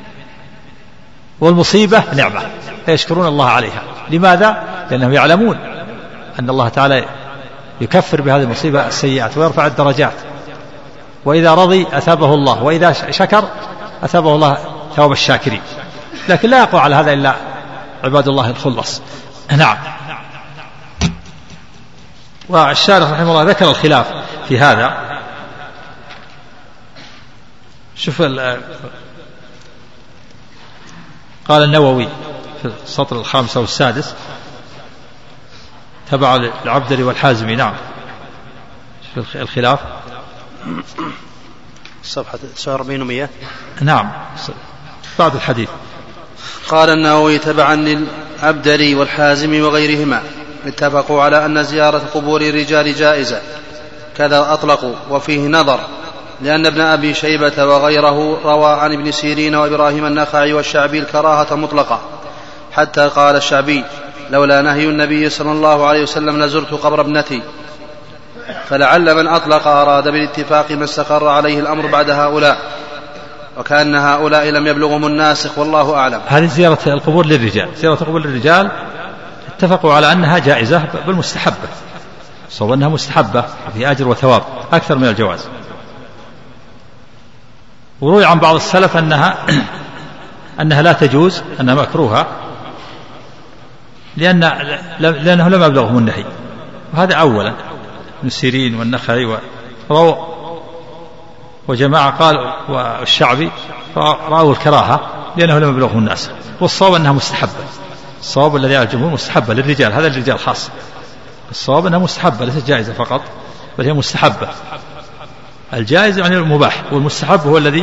والمصيبة نعمة، فيشكرون الله عليها. لماذا؟ لأنهم يعلمون أن الله تعالى يكفر بهذه المصيبة السيئات ويرفع الدرجات، وإذا رضي أثابه الله، وإذا شكر أثابه الله ثواب الشاكرين. لكن لا يقع على هذا إلا عباد الله الخلص. نعم. والشارح رحمه الله ذكر الخلاف في هذا. شوف قال النووي في السطر الخامس والسادس تبع العبدري والحازمي. نعم. شوف الخلاف صفحة 49 و100. نعم بعد الحديث. قال النووي تبعا للعبدري والحازمي وغيرهما اتفقوا على أن زيارة قبور الرجال جائزة، كذا أطلقوا، وفيه نظر، لأن ابن أبي شيبة وغيره روى عن ابن سيرين وإبراهيم النخعي والشعبي الكراهة مطلقة، حتى قال الشعبي: لولا نهي النبي صلى الله عليه وسلم لزرت قبر ابنتي. فلعل من أطلق أراد بالاتفاق ما استقر عليه الأمر بعد هؤلاء، وكأن هؤلاء لم يبلغهم الناسخ، والله أعلم. هذه زيارة القبور للرجال، زيارة القبور للرجال اتفقوا على أنها جائزة بالمستحبة، صوب أنها مستحبة في أجر وثواب أكثر من الجواز. وروي عن بعض السلف أنها لا تجوز، أنها مكروهة، لأنه لم يبلغهم النهي. وهذا أولا ابن سيرين والنخعي وجماعة قال والشعبي رأوا الكراهة لأنه لم يبلغهم الناس. والصواب أنها مستحبة، الصواب الذي على الجمهور مستحبة للرجال، هذا الرجال خاص. الصواب أنها مستحبة ليست جائزة فقط، بل هي مستحبة. الجائز يعني المباح، والمستحب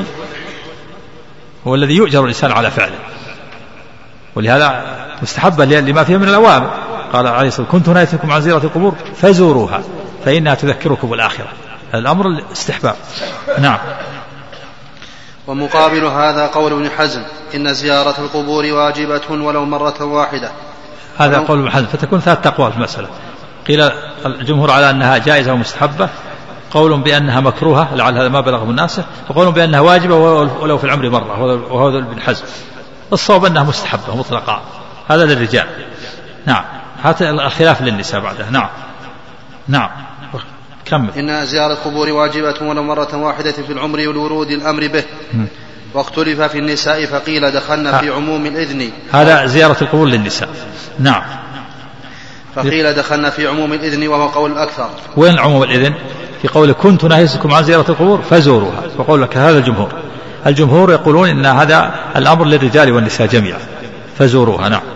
هو الذي يؤجر الإنسان على فعله، ولهذا مستحبة لما فيه من الأوامر. قال عليه الصلاة والسلام كنت نهيتكم عن زيارة القبور فزوروها فإنها تذكركم الآخرة. الأمر الاستحباب. نعم. ومقابل هذا قول ابن حزم إن زيارة القبور واجبة ولو مرة واحدة. هذا قول ابن حزم، فتكون 3 أقوال في المسألة. قيل الجمهور على أنها جائزة ومستحبة، قول بأنها مكروهة لعل هذا ما بلغ من الناس، وقول بأنها واجبة ولو في العمر مرة، وهذا ابن حزم. الصواب أنها مستحبة مطلقة، هذا للرجال. نعم. هذا الخلاف للنساء بعدها. نعم. نعم. كمل. إن زيارة القبور واجبة ولو مرة واحدة في العمر لورود الأمر به. واختلف في النساء فقيل دخلنا في عموم الإذن. هذا زيارة القبور للنساء. نعم. فقيل دخلنا في عموم الإذن وهو قول الأكثر. وين عموم الإذن؟ في قول كنت نهيتكم عن زيارة القبور فزوروها، وقول لك هذا الجمهور. الجمهور يقولون إن هذا الأمر للرجال والنساء جميعا فزوروها. نعم.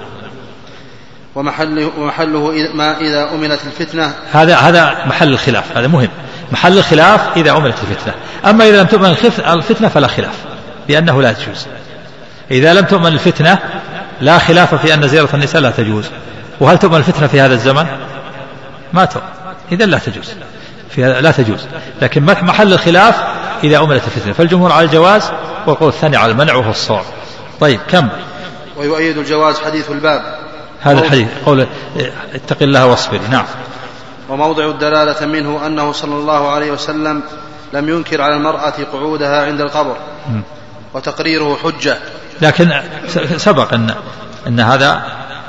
ومحله ما إذا أمنت الفتنة. هذا محل الخلاف، هذا مهم. محل الخلاف إذا أمنت الفتنة. أما إذا لم تؤمن الفتنة فلا خلاف بأنه لا تجوز. إذا لم تؤمن الفتنة لا خلاف في أن زيارة النساء لا تجوز. وهل تؤمن الفتنة في هذا الزمن؟ ما تؤمن، إذا لا تجوز، في هذا لا تجوز. لكن محل الخلاف إذا أمنت الفتنة، فالجمهور على الجواز والقول الثاني على المنع وهو الصواب. طيب كم. ويؤيد الجواز حديث الباب، هذا الحديث قول اتق الله واصبر. نعم. وموضع الدلالة منه أنه صلى الله عليه وسلم لم ينكر على المرأة قعودها عند القبر وتقريره حجة. لكن سبق أن هذا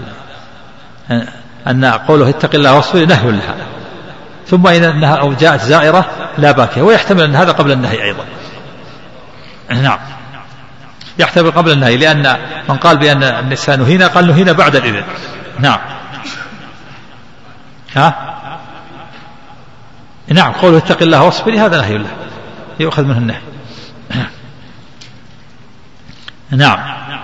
أن قوله اتق الله واصبر نهي لها، ثم إنها جاءت زائرة لا باكية، ويحتمل أن هذا قبل النهي أيضا. نعم. يحتمل قبل النهي، لأن من قال بأن النساء نهينا قال نهينا بعد الإذن. نعم. نعم. قوله اتق الله واصبري هذا نهي له، يؤخذ منه النهي. نعم.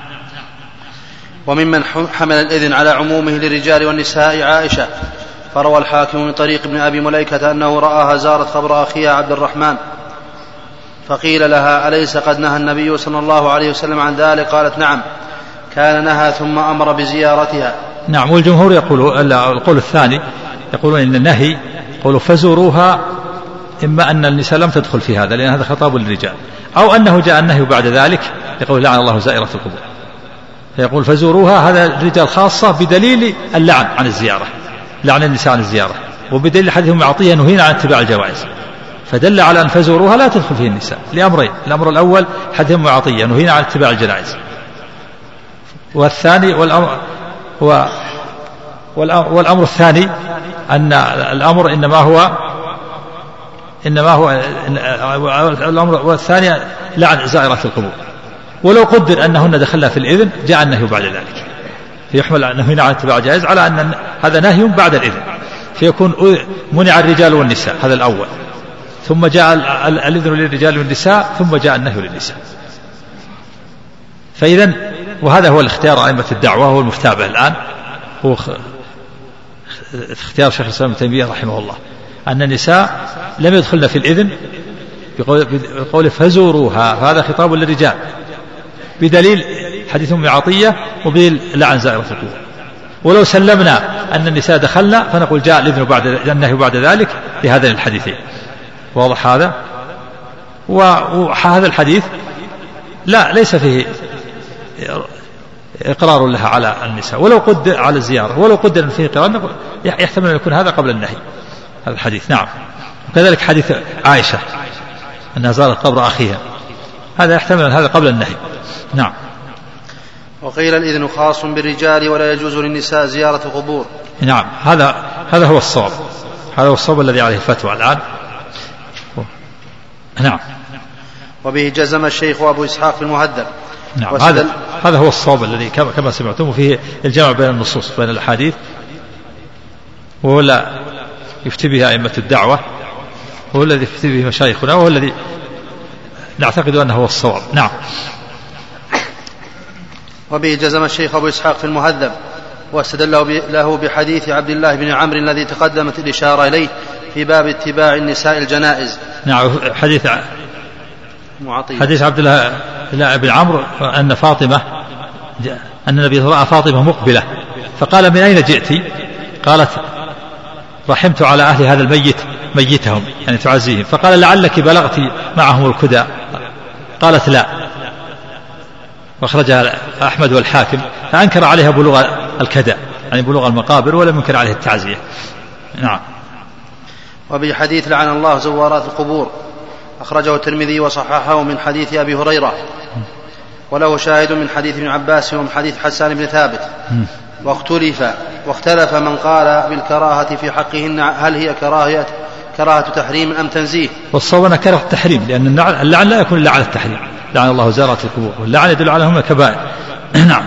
وممن حمل الإذن على عمومه للرجال والنساء عائشة، فروى الحاكم من طريق ابن أبي مليكة أنه رآها زارت قبر أخيها عبد الرحمن، فقيل لها أليس قد نهى النبي صلى الله عليه وسلم عن ذلك؟ قالت نعم كان نهى ثم أمر بزيارتها. نعم. والجمهور يقول القول الثاني، يقولون إن النهي قولوا فزوروها، إما أن النساء لم تدخل في هذا لأن هذا خطاب للرجال، أو أنه جاء النهي بعد ذلك يقول لعن الله زائرة القبور، فيقول فزوروها هذا الرجال خاصة بدليل اللعن عن الزيارة، لعن النساء عن الزيارة، وبدليل حديث أم عطية نهينا عن اتباع الجوائز، فدل على أن فزوروها لا تدخل فيه النساء لأمرين. الأمر الأول حديث أم عطية نهينا عن اتباع الجنائز، والثاني والأمر الثاني أن الأمر إنما هو الأمر والثاني لعن زائرة القبور. ولو قدر أنهن دخلنا في الإذن جاء النهي بعد ذلك، فيحمل أنه عن اتباع الجائز على أن هذا نهي بعد الإذن، فيكون منع الرجال والنساء، هذا الأول، ثم جاء الإذن للرجال والنساء، ثم جاء النهي للنساء. فإذا وهذا هو الاختيار أئمة الدعوة، هو المفتى به الآن، هو اختيار شيخ الإسلام ابن تيمية رحمه الله، أن النساء لم يدخلن في الإذن بقول فزوروها، هذا خطاب للرجال بدليل حديث أم عطية وبدليل لعن زائرة القبور. ولو سلمنا أن النساء دخلنا فنقول جاء الإذن بعد النهي بعد ذلك لهذين الحديثين. واضح هذا؟ وهذا الحديث ليس فيه إقرار لها على النساء، ولو قدر على الزيارة، ولو قدر أن فيه إقرار يحتمل أن يكون هذا قبل النهي، هذا الحديث. نعم. وكذلك حديث عائشة أنها زارت قبر أخيها، هذا يحتمل أن هذا قبل النهي. نعم. وقيل الإذن خاص بالرجال ولا يجوز للنساء زيارة قبور. نعم. هذا هو الصواب، هذا هو الصواب الذي عليه الفتوى الآن. نعم. وبه جزم الشيخ أبو إسحاق في المهذب. نعم. هذا هو الصواب الذي كما سمعتم، وفيه الجمع بين النصوص بين الأحاديث، وهو لا يفتي به أئمة الدعوة، وهو الذي يفتي به مشايخنا، وهو الذي نعتقد أنه هو الصواب. نعم. وبه جزم الشيخ أبو إسحاق في المهذب، واستدل له بحديث عبد الله بن عمرو الذي تقدمت الإشارة إليه في باب اتباع النساء الجنائز. نعم. حديث عبد الله بن عمرو أن فاطمة، أن النبي رأى فاطمة مقبلة فقال من أين جئت؟ قالت رحمت على أهل هذا الميت ميتهم يعني تعزيهم، فقال لعلك بلغت معهم الكدى، قالت لا، واخرجها أحمد والحاكم، فأنكر عليها بلوغ الكدى يعني بلوغ المقابر، ولم ينكر عليه التعزية. نعم. وبحديث لعن الله زوارات القبور أخرجه الترمذي وصححه من حديث أبي هريرة، وله شاهد من حديث ابن عباس ومن حديث حسان بن ثابت. واختلف من قال بالكراهة في حقهن، هل هي كراهة تحريم أم تنزيه؟ والصواب أنها كراهة التحريم، لأن اللعن لا يكون إلا على التحريم، لعن الله زارات القبور، واللعن يدل على هم كبائر. نعم.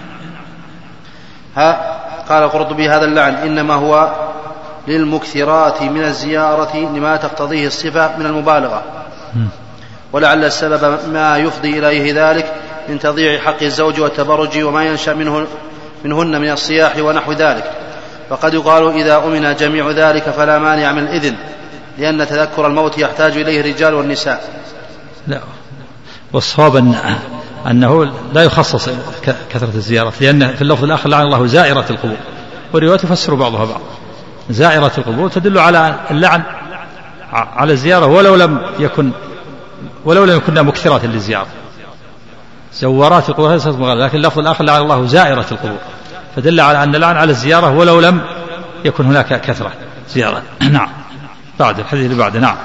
قال القرطبي هذا اللعن إنما هو للمكثرات من الزيارة لما تقتضيه الصفة من المبالغة، ولعل السبب ما يفضي إليه ذلك من تضييع حق الزوج والتبرج وما ينشأ منهن من الصياح ونحو ذلك. فقد يقال إذا أمن جميع ذلك فلا مانع من الإذن، لأن تذكر الموت يحتاج إليه الرجال والنساء. لا، والصواب أنه لا يخصص كثرة الزيارة، لأن في اللفظ الآخر لعن الله زائرة القبور، والروايات تفسر بعضها بعض. زائرة القبور تدل على اللعن على الزيارة ولو لم يكن مكثرات للزيارة. زوارات القبور هذا مغالب، لكن اللفظ الآخر لعن الله زائرة القبور، فدل على أن اللعن على الزيارة ولو لم يكن هناك كثرة زيارة. نعم. بعد الحديث اللي بعده. نعم.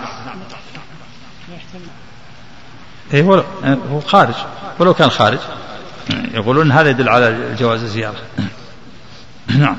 هو خارج، ولو كان خارج يقولون هذا يدل على جواز الزيارة. نعم.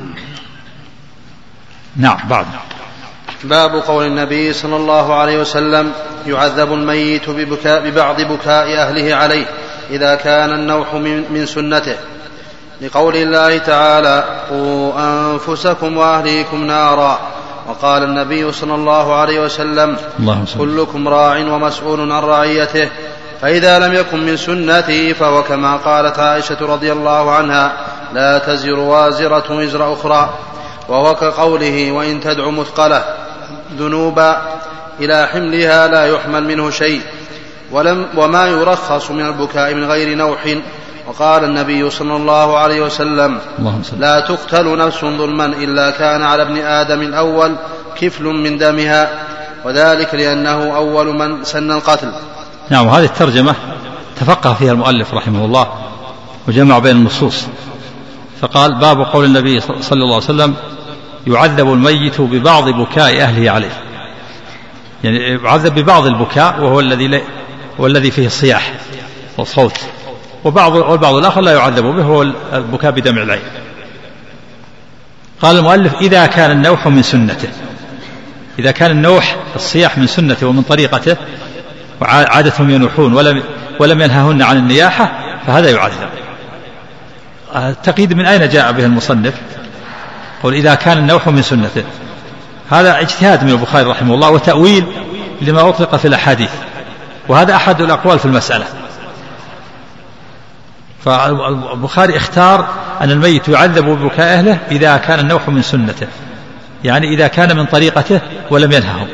نعم. بعد. باب قول النبي صلى الله عليه وسلم يعذب الميت ببعض بكاء أهله عليه إذا كان النوح من سنته، لقول الله تعالى قوا أنفسكم وأهليكم نارا. وقال النبي صلى الله عليه وسلم كلكم راع ومسؤول عن رعيته، فإذا لم يكن من سنتي فهو كما قالت عائشة رضي الله عنها لا تزر وازرة وزر أخرى، وهو كقوله وإن تدع مثقلة ذنوبا إلى حملها لا يحمل منه شيء، وما يرخص من البكاء من غير نوح. وقال النبي صلى الله عليه وسلم لا تقتل نفس ظلما إلا كان على ابن آدم الأول كفل من دمها، وذلك لأنه أول من سن القتل. نعم. وهذه الترجمة تفقه فيها المؤلف رحمه الله وجمع بين النصوص، فقال باب قول النبي صلى الله عليه وسلم يعذب الميت ببعض بكاء أهله عليه، يعني يعذب ببعض البكاء وهو الذي فيه الصياح والصوت، والبعض الآخر لا يعذب به هو البكاء بدمع العين. قال المؤلف إذا كان النوح من سنته، إذا كان النوح الصياح من سنته ومن طريقته وعادتهم ينوحون ولم ينههن عن النياحة فهذا يعذب. التقييد من أين جاء به المصنف؟ قل إذا كان النوح من سنته، هذا اجتهاد من البخاري رحمه الله وتأويل لما أطلق في الأحاديث، وهذا أحد الأقوال في المسألة. فالبخاري اختار أن الميت يعذب ببكاء أهله إذا كان النوح من سنته، يعني إذا كان من طريقته ولم ينههم.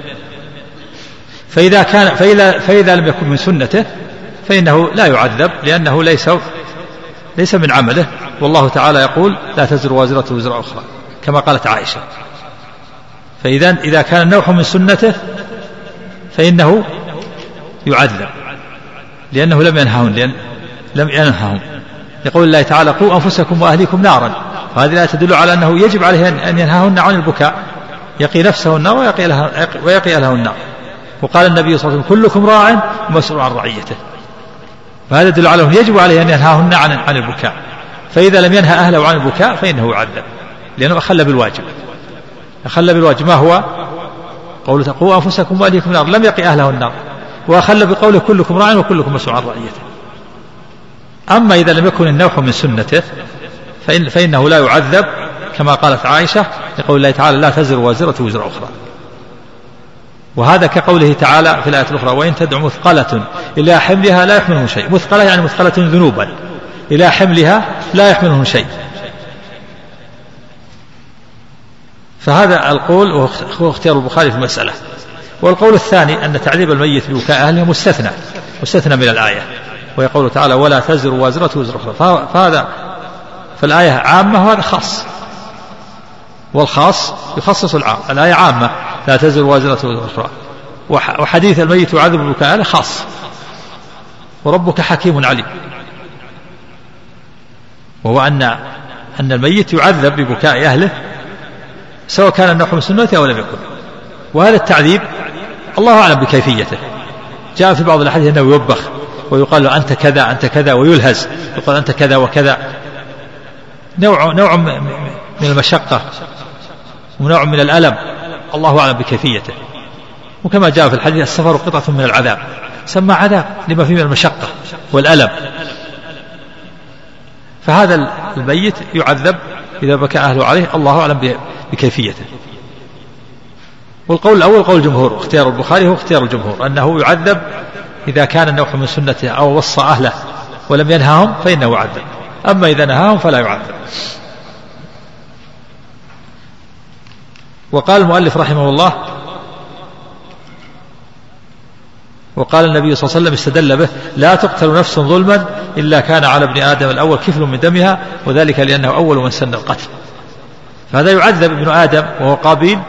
فإذا لم يكن من سنته فإنه لا يعذب، لأنه ليس من عمله، والله تعالى يقول لا تزر وازرة وزر أخرى كما قالت عائشة. إذا كان النوح من سنته فإنه يعذب لأنه لم ينههم، يقول الله تعالى قوا أنفسكم وأهليكم نارا، فهذه لا تدل على أنه يجب عليه أن ينهاهن عن البكاء، يقي نفسه النار ويقي أهله النار. وقال النبي صلى الله عليه وسلم كلكم راع ومسؤول عن رعيته، فهذا يدل على أنه يجب عليه أن ينهاهن عن البكاء، فإذا لم ينهى أهله عن البكاء فإنه يعذب، لأنه أخل بالواجب. ما هو؟ قوله قوا أنفسكم وأهليكم نار، لم يقي أهله النار، وأخل بقوله كلكم راع وكلكم مسؤول عن رعيته. أما إذا لم يكن النوح من سنته فإنه لا يعذب، كما قالت عائشة لقول الله تعالى لا تزر وازرة وزر أخرى. وهذا كقوله تعالى في الآية الأخرى وإن تدع مثقلة إلى حملها لا يحمله شيء، مثقلة يعني مثقلة ذنوبا، إلى حملها لا يحمله شيء. فهذا القول هو اختيار البخاري في المسألة. والقول الثاني أن تعذيب الميت ببكاء أهله مستثنى من الآية، ويقول تعالى ولا تزر وازرة وزر أخرى، فهذا فالآية عامة وهذا خاص. والخاص يخصص العام. الآية عامة لا تزر وازرة وزر أخرى، وحديث الميت يعذب ببكاء أهله خاص، وربك حكيم عليم، وهو أن الميت يعذب ببكاء أهله سواء كان النوح من سنته أو لم يكن. وهذا التعذيب الله أعلم بكيفيته. جاء في بعض الأحاديث أنه يوبخ ويقال له أنت كذا أنت كذا، ويلهز يقال أنت كذا وكذا، نوع من المشقة ونوع من الألم، الله أعلم بكيفيته. وكما جاء في الحديث السفر قطعة من العذاب، سمى عذاب لما فيه من المشقة والألم. فهذا الميت يعذب إذا بكى أهله عليه، الله أعلم بكيفيته. والقول الأول قول الجمهور، اختيار البخاري هو اختيار الجمهور، أنه يعذب إذا كان النوح من سنته أو وصى أهله ولم ينهاهم فإنه يعذب، أما إذا نهاهم فلا يعذب. وقال المؤلف رحمه الله: وقال النبي صلى الله عليه وسلم استدل به: لا تقتل نفس ظلما إلا كان على ابن آدم الأول كفل من دمها، وذلك لأنه أول من سن القتل. فهذا يعذب ابن آدم وهو قابيل،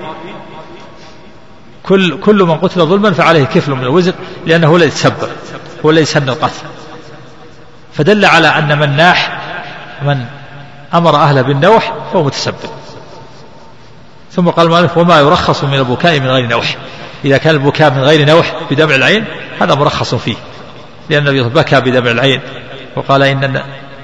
كل من قتل ظلما فعليه كفل من الوزر، لأنه هو الذي تسبب، هو الذي سن القتل. فدل على أن من أمر أهله بالنوح فهو متسبب. ثم قال المؤلف: وما يرخص من البكاء من غير نوح. إذا كان البكاء من غير نوح بدمع العين هذا مرخص فيه، لأن النبي بكى بدمع العين وقال إن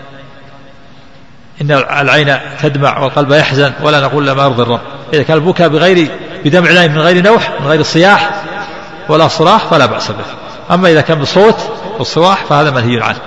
العين تدمع والقلب يحزن ولا نقول لما يرضي الرب. إذا كان البكاء بدمع العين من غير نوح، من غير صياح ولا صراخ، فلا بأس به. أما إذا كان بصوت والصواح فهذا منهي عنه.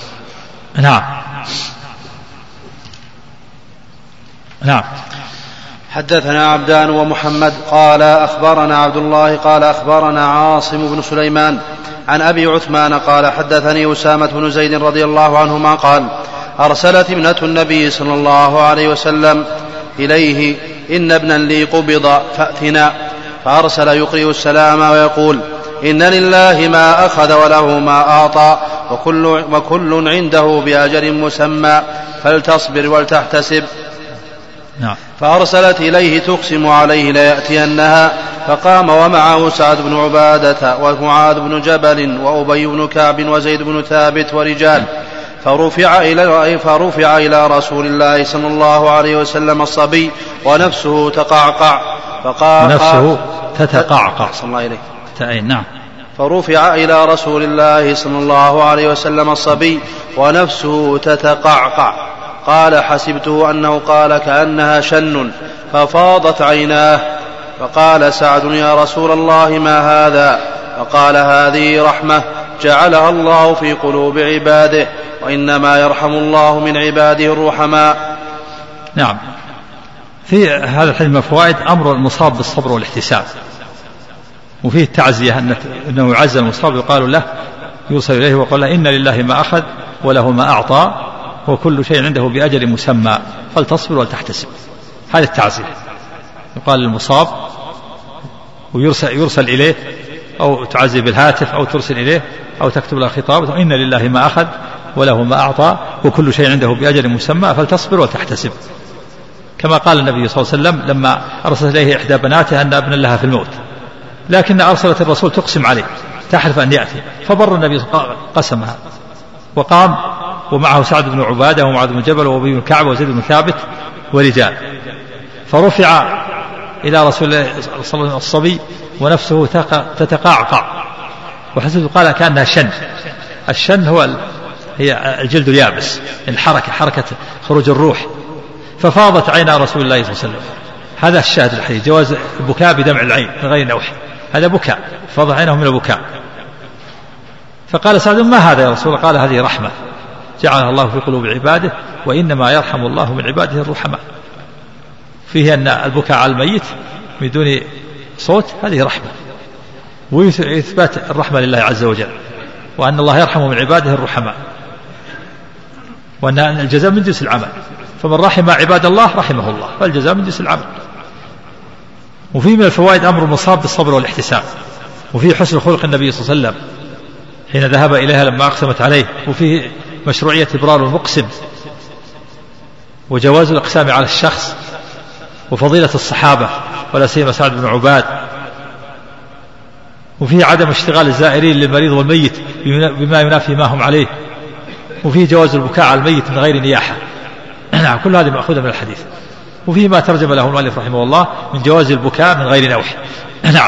نعم. حدثنا عبدان ومحمد قال أخبرنا عبد الله قال أخبرنا عاصم بن سليمان عن أبي عثمان قال حدثني أسامة بن زيد رضي الله عنهما قال: أرسلت ابنة النبي صلى الله عليه وسلم إليه: إن ابنا لي قبض فأتنا. فأرسل يقرئ السلام ويقول: إن لله ما أخذ وله ما أعطى وكل عنده بأجل مسمى فلتصبر ولتحتسب. فأرسلت إليه تقسم عليه ليأتينها، فقام ومعه سعد بن عبادة ومعاذ بن جبل وأبي بن كعب وزيد بن ثابت ورجال، فرفع إلى رسول الله صلى الله عليه وسلم الصبي ونفسه تقعقع، فقال: ونفسه تتقعقع. صلى الله عليه. نعم. فرفع إلى رسول الله صلى الله عليه وسلم الصبي ونفسه تتقعقع. قال: حسبته أنه قال كأنها شن، ففاضت عيناه. فقال سعد: يا رسول الله ما هذا؟ فقال: هذه رحمة جعلها الله في قلوب عباده، وإنما يرحم الله من عباده الرحماء. نعم. في هذا الحديث فوائد: أمر المصاب بالصبر والاحتساب، وفيه التعزية أنه يعزى المصاب يقال له، يوصل إليه وقال له: إن لله ما أخذ وله ما أعطى وكل شيء عنده بأجل مسمى فلتصبر ولتحتسب. هذا التعزية، يقال للمصاب ويرسل إليه، أو تعزي بالهاتف أو ترسل إليه أو تكتب له خطاب: إن لله ما أخذ وله ما أعطى وكل شيء عنده بأجل مسمى فلتصبر وتحتسب. كما قال النبي صلى الله عليه وسلم لما أرسلت إليه إحدى بناته أن ابنا لها في الموت، لكن أرسلت الرسول تقسم عليه تحلف أن يأتي، فبر النبي قسمها، وقام ومعه سعد بن عبادة ومعاذ بن جبل وأبي بن كعب وزيد بن ثابت ورجال. فرفع إلى رسول الله صلى الله عليه وسلم الصبي ونفسه تتقعقع، وحسبه قال كأنها شن. الشن هي الجلد اليابس، حركة خروج الروح. ففاضت عينا رسول الله صلى الله عليه وسلم. هذا الشاهد الحديث، جواز البكاء بدمع العين من غير نوح، هذا بكاء، فاضت عينه من البكاء. فقال سعد: ما هذا يا رسول الله؟ قال: هذه رحمة جعلها الله في قلوب عباده، وإنما يرحم الله من عباده الرحماء. فيه أن البكاء على الميت بدون صوت هذه رحمة، وإثبات الرحمة لله عز وجل، وأن الله يرحم من عباده الرحماء، وأن الجزاء من جنس العمل، فمن رحم عباد الله رحمه الله، فالجزاء من جنس العمل. وفيه من الفوائد أمر المصاب بالصبر والاحتساب، وفيه حسن خلق النبي صلى الله عليه وسلم حين ذهب إليها لما أقسمت عليه، وفيه مشروعية إبرار المقسم وجواز الإقسام على الشخص وفضيلة الصحابة ولا سيما سعد بن عباد. وفيه عدم اشتغال الزائرين للمريض والميت بما ينافي ما هم عليه. وفيه جواز البكاء على الميت من غير نياحة. نعم كل هذه مأخوذة من الحديث. وفيه ما ترجم له المؤلف رحمه الله من جواز البكاء من غير نوح. نعم.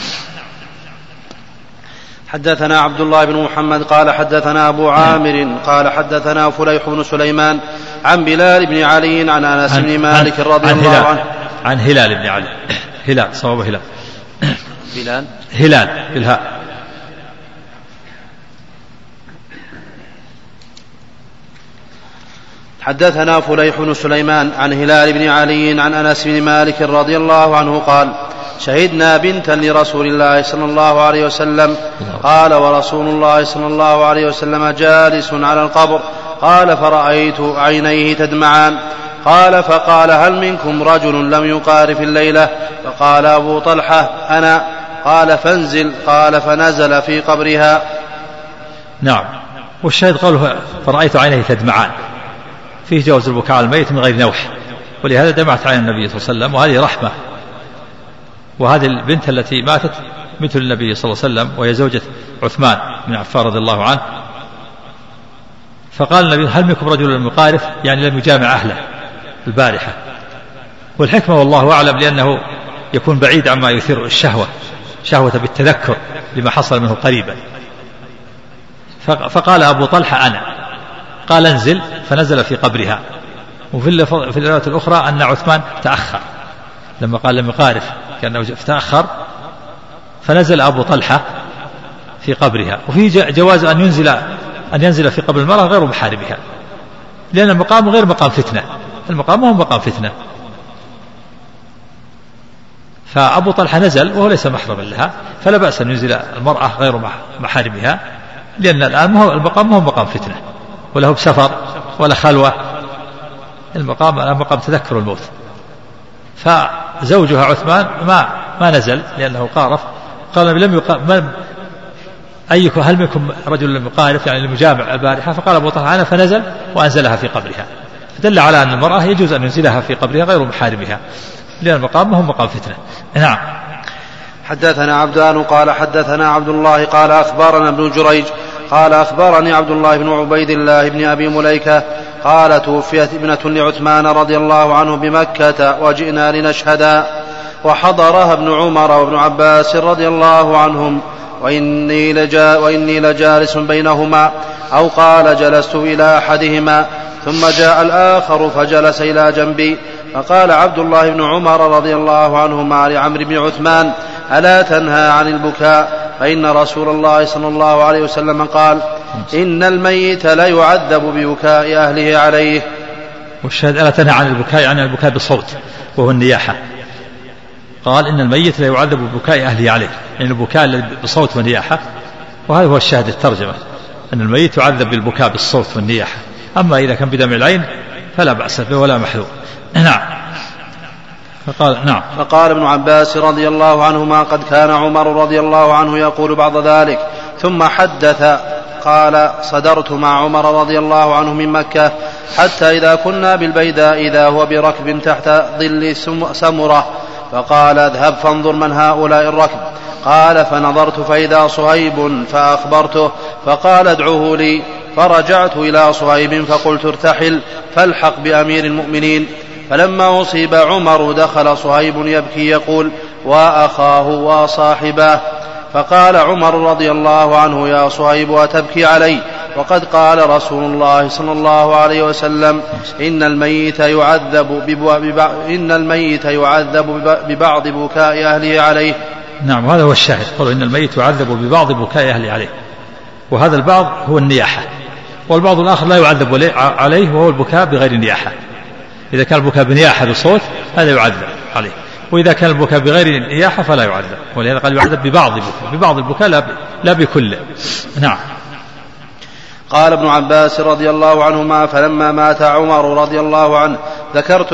حدثنا عبد الله بن محمد قال حدثنا أبو عامر قال حدثنا فليح بن سليمان عن بلال بن علي عن أنس بن مالك رضي الله عنه. عن هلال بن علي. هلال صواب هلال. هلال بالهاء. حدثنا فليح بن سليمان عن هلال بن علي عن أنس بن مالك رضي الله عنه قال شهدنا بنتا لرسول الله صلى الله عليه وسلم قال ورسول الله صلى الله عليه وسلم جالس على القبر قال فرأيت عينيه تدمعان قال فقال هل منكم رجل لم يقارف الليلة فقال أبو طلحة أنا قال فانزل قال فنزل في قبرها. نعم. والشاهد قوله فرأيت عينيه تدمعان فيه جواز البكاء على الميت من غير نوح ولهذا دمعت عين النبي صلى الله عليه وسلم وهذه رحمة. وهذه البنت التي ماتت بنت النبي صلى الله عليه وسلم وهي زوجة عثمان بن عفان رضي الله عنه. فقال النبي هل منكم رجل لم يقارف يعني لم يجامع أهله البارحة. والحكمة والله أعلم لأنه يكون بعيد عما يثير الشهوة شهوة بالتذكر لما حصل منه قريبا. فقال أبو طلحة أنا قال انزل فنزل في قبرها. وفي الرواية الأخرى أن عثمان تأخر لما قال لم يقارف كأنه تأخر فنزل أبو طلحة في قبرها. وفي جواز أن ينزل في قبر المرأة غير محارمها لأن المقام غير مقام فتنة. المقام هو مقام فتنة. فأبو طلحة نزل وهو ليس محرما لها فلا بأس أن ينزل المرأة غير محارمها لأن الآن المقام هو مقام فتنة وله بسفر ولا خلوة. المقام تذكر الموت. فزوجها عثمان ما نزل لأنه قارف. قال لم هل منكم رجل لم يقارف يعني لم يجامع البارحة فقال أبو طلحة أنا فنزل وأنزلها في قبرها. فدل على أن المرأة يجوز أن ينزلها في قبرها غير محارمها لأن المقام هو مقام فتنة. نعم. حدثنا عبدان قال حدثنا عبد الله قال أخبرنا ابن جريج قال أخبرني عبد الله بن عبيد الله بن أبي مليكة قال توفيت ابنة لعثمان رضي الله عنه بمكة وجئنا لنشهدا وحضرها ابن عمر وابن عباس رضي الله عنهم وإني لجالس بينهما أو قال جلست إلى أحدهما ثم جاء الآخر فجلس إلى جنبي فقال عبد الله بن عمر رضي الله عنهما لعمرو بن عثمان ألا تنهى عن البكاء فإن رسول الله صلى الله عليه وسلم قال إن الميت لا يعذب ببكاء أهله عليه. والشاهد ألا تنهى عن البكاء يعني البكاء بصوت وهو النياحة. قال إن الميت لا يعذب ببكاء أهله عليه يعني البكاء بصوت والنياحة. وهذا هو الشاهد الترجمة أن الميت يعذب بالبكاء بالصوت والنياحة. أما إذا كان بدمع العين فلا بأس به ولا محذور. نعم. فقال ابن عباس رضي الله عنهما قد كان عمر رضي الله عنه يقول بعض ذلك ثم حدث قال صدرت مع عمر رضي الله عنه من مكة حتى إذا كنا بالبيداء إذا هو بركب تحت ظل سمرة فقال اذهب فانظر من هؤلاء الركب. قال فنظرت فإذا صهيب فأخبرته فقال ادعوه لي. فرجعت إلى صهيب فقلت ارتحل فالحق بأمير المؤمنين. فلما أصيب عمر دخل صهيب يبكي يقول وأخاه وصاحباه. فقال عمر رضي الله عنه يا صهيب أتبكي علي وقد قال رسول الله صلى الله عليه وسلم إن الميت يعذب ببعض بكاء أهله عليه. نعم هذا هو الشاهد. قالوا إن الميت يعذب ببعض بكاء أهله عليه. وهذا البعض هو النياحة والبعض الآخر لا يعذب عليه وهو البكاء بغير نياحة. إذا كان البكاء بنياحة بصوت هذا يعذب عليه وإذا كان البكاء بغير نياحة فلا يعذب. ولهذا قال يعذب ببعض البكاء لا بكل. نعم. قال ابن عباس رضي الله عنهما فلما مات عمر رضي الله عنه ذكرت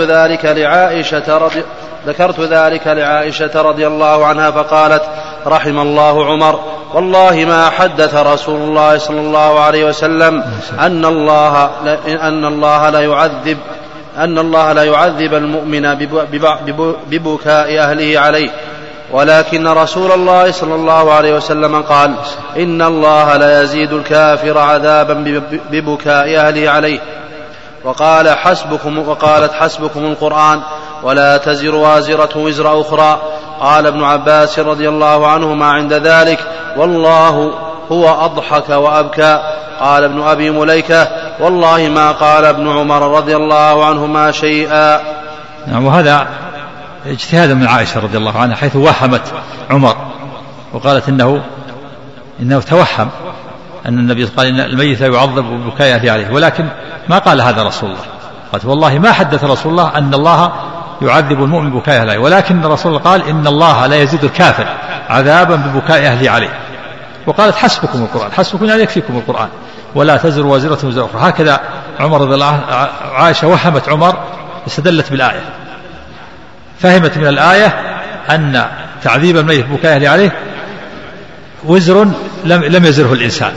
ذلك لعائشة رضي الله عنها فقالت رحم الله عمر والله ما حدث رسول الله صلى الله عليه وسلم أن الله لا يعذب أن الله لا يعذب المؤمن ببكاء أهله عليه، ولكن رسول الله صلى الله عليه وسلم قال: إن الله لا يزيد الكافر عذابا ببكاء أهله عليه. وقالت حسبكم القرآن ولا تزر وازرة وزر أخرى. قال ابن عباس رضي الله عنهما عند ذلك: والله هو أضحك وأبكى. قال ابن أبي مليكة: والله ما قال ابن عمر رضي الله عنهما شيئا. وهذا اجتهاد من عائشة رضي الله عنها، حيث وهمت عمر وقالت إنه توهم أن النبي قال إن الميت لا يعذب ببكاء أهله عليه، ولكن ما قال هذا رسول الله. قالت: والله ما حدث رسول الله أن الله يعذب المؤمن ببكاء أهله عليه، ولكن الرسول الله قال: إن الله لا يزيد الكافر عذابا ببكاء أهله عليه. وقالت: حسبكم القرآن، حسبكم يعني يكفيكم القرآن، ولا تزر وازرة وزر أخرى. هكذا عمر رضي الله عنه، عائشة وهمت عمر استدلت بالآية، فهمت من الآية أن تعذيب الميت ببكاء أهله عليه وزر لم يزره الإنسان،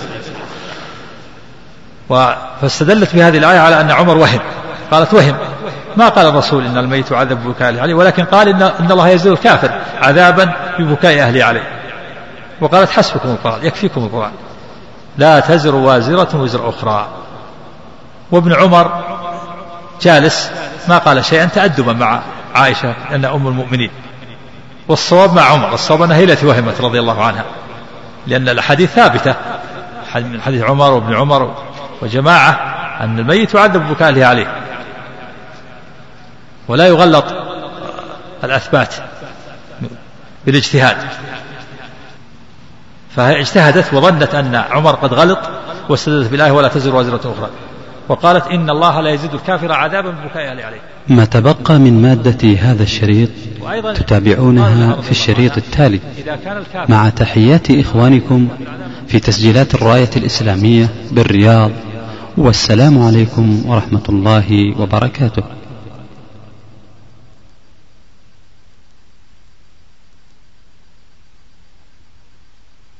فاستدلت بهذه الآية على أن عمر وهم. قالت: وهم، ما قال الرسول إن الميت يعذب ببكاء أهله عليه، ولكن قال إن الله يزيد الكافر عذابا ببكاء أهله عليه. وقالت: حسبكم القرآن، يكفيكم القرآن، لا تزر وازرة وزر أخرى. وابن عمر جالس ما قال شيئا تأدبا مع عائشة أن أم المؤمنين، والصواب مع عمر، الصواب أنها هي التي وهمت رضي الله عنها، لأن الأحاديث ثابتة من حديث عمر وابن عمر وجماعة أن الميت يعذب ببكاء أهله عليه، ولا يغلط الأثبات بالاجتهاد. فهي اجتهدت وظنت أن عمر قد غلط واستدلت بالآية ولا تزر وازرة أخرى، وقالت: إن الله لا يزيد الكافر عذابا ببكاء أهله عليه. ما تبقى من مادة هذا الشريط تتابعونها في الشريط التالي، مع تحيات إخوانكم في تسجيلات الراية الإسلامية بالرياض، والسلام عليكم ورحمة الله وبركاته.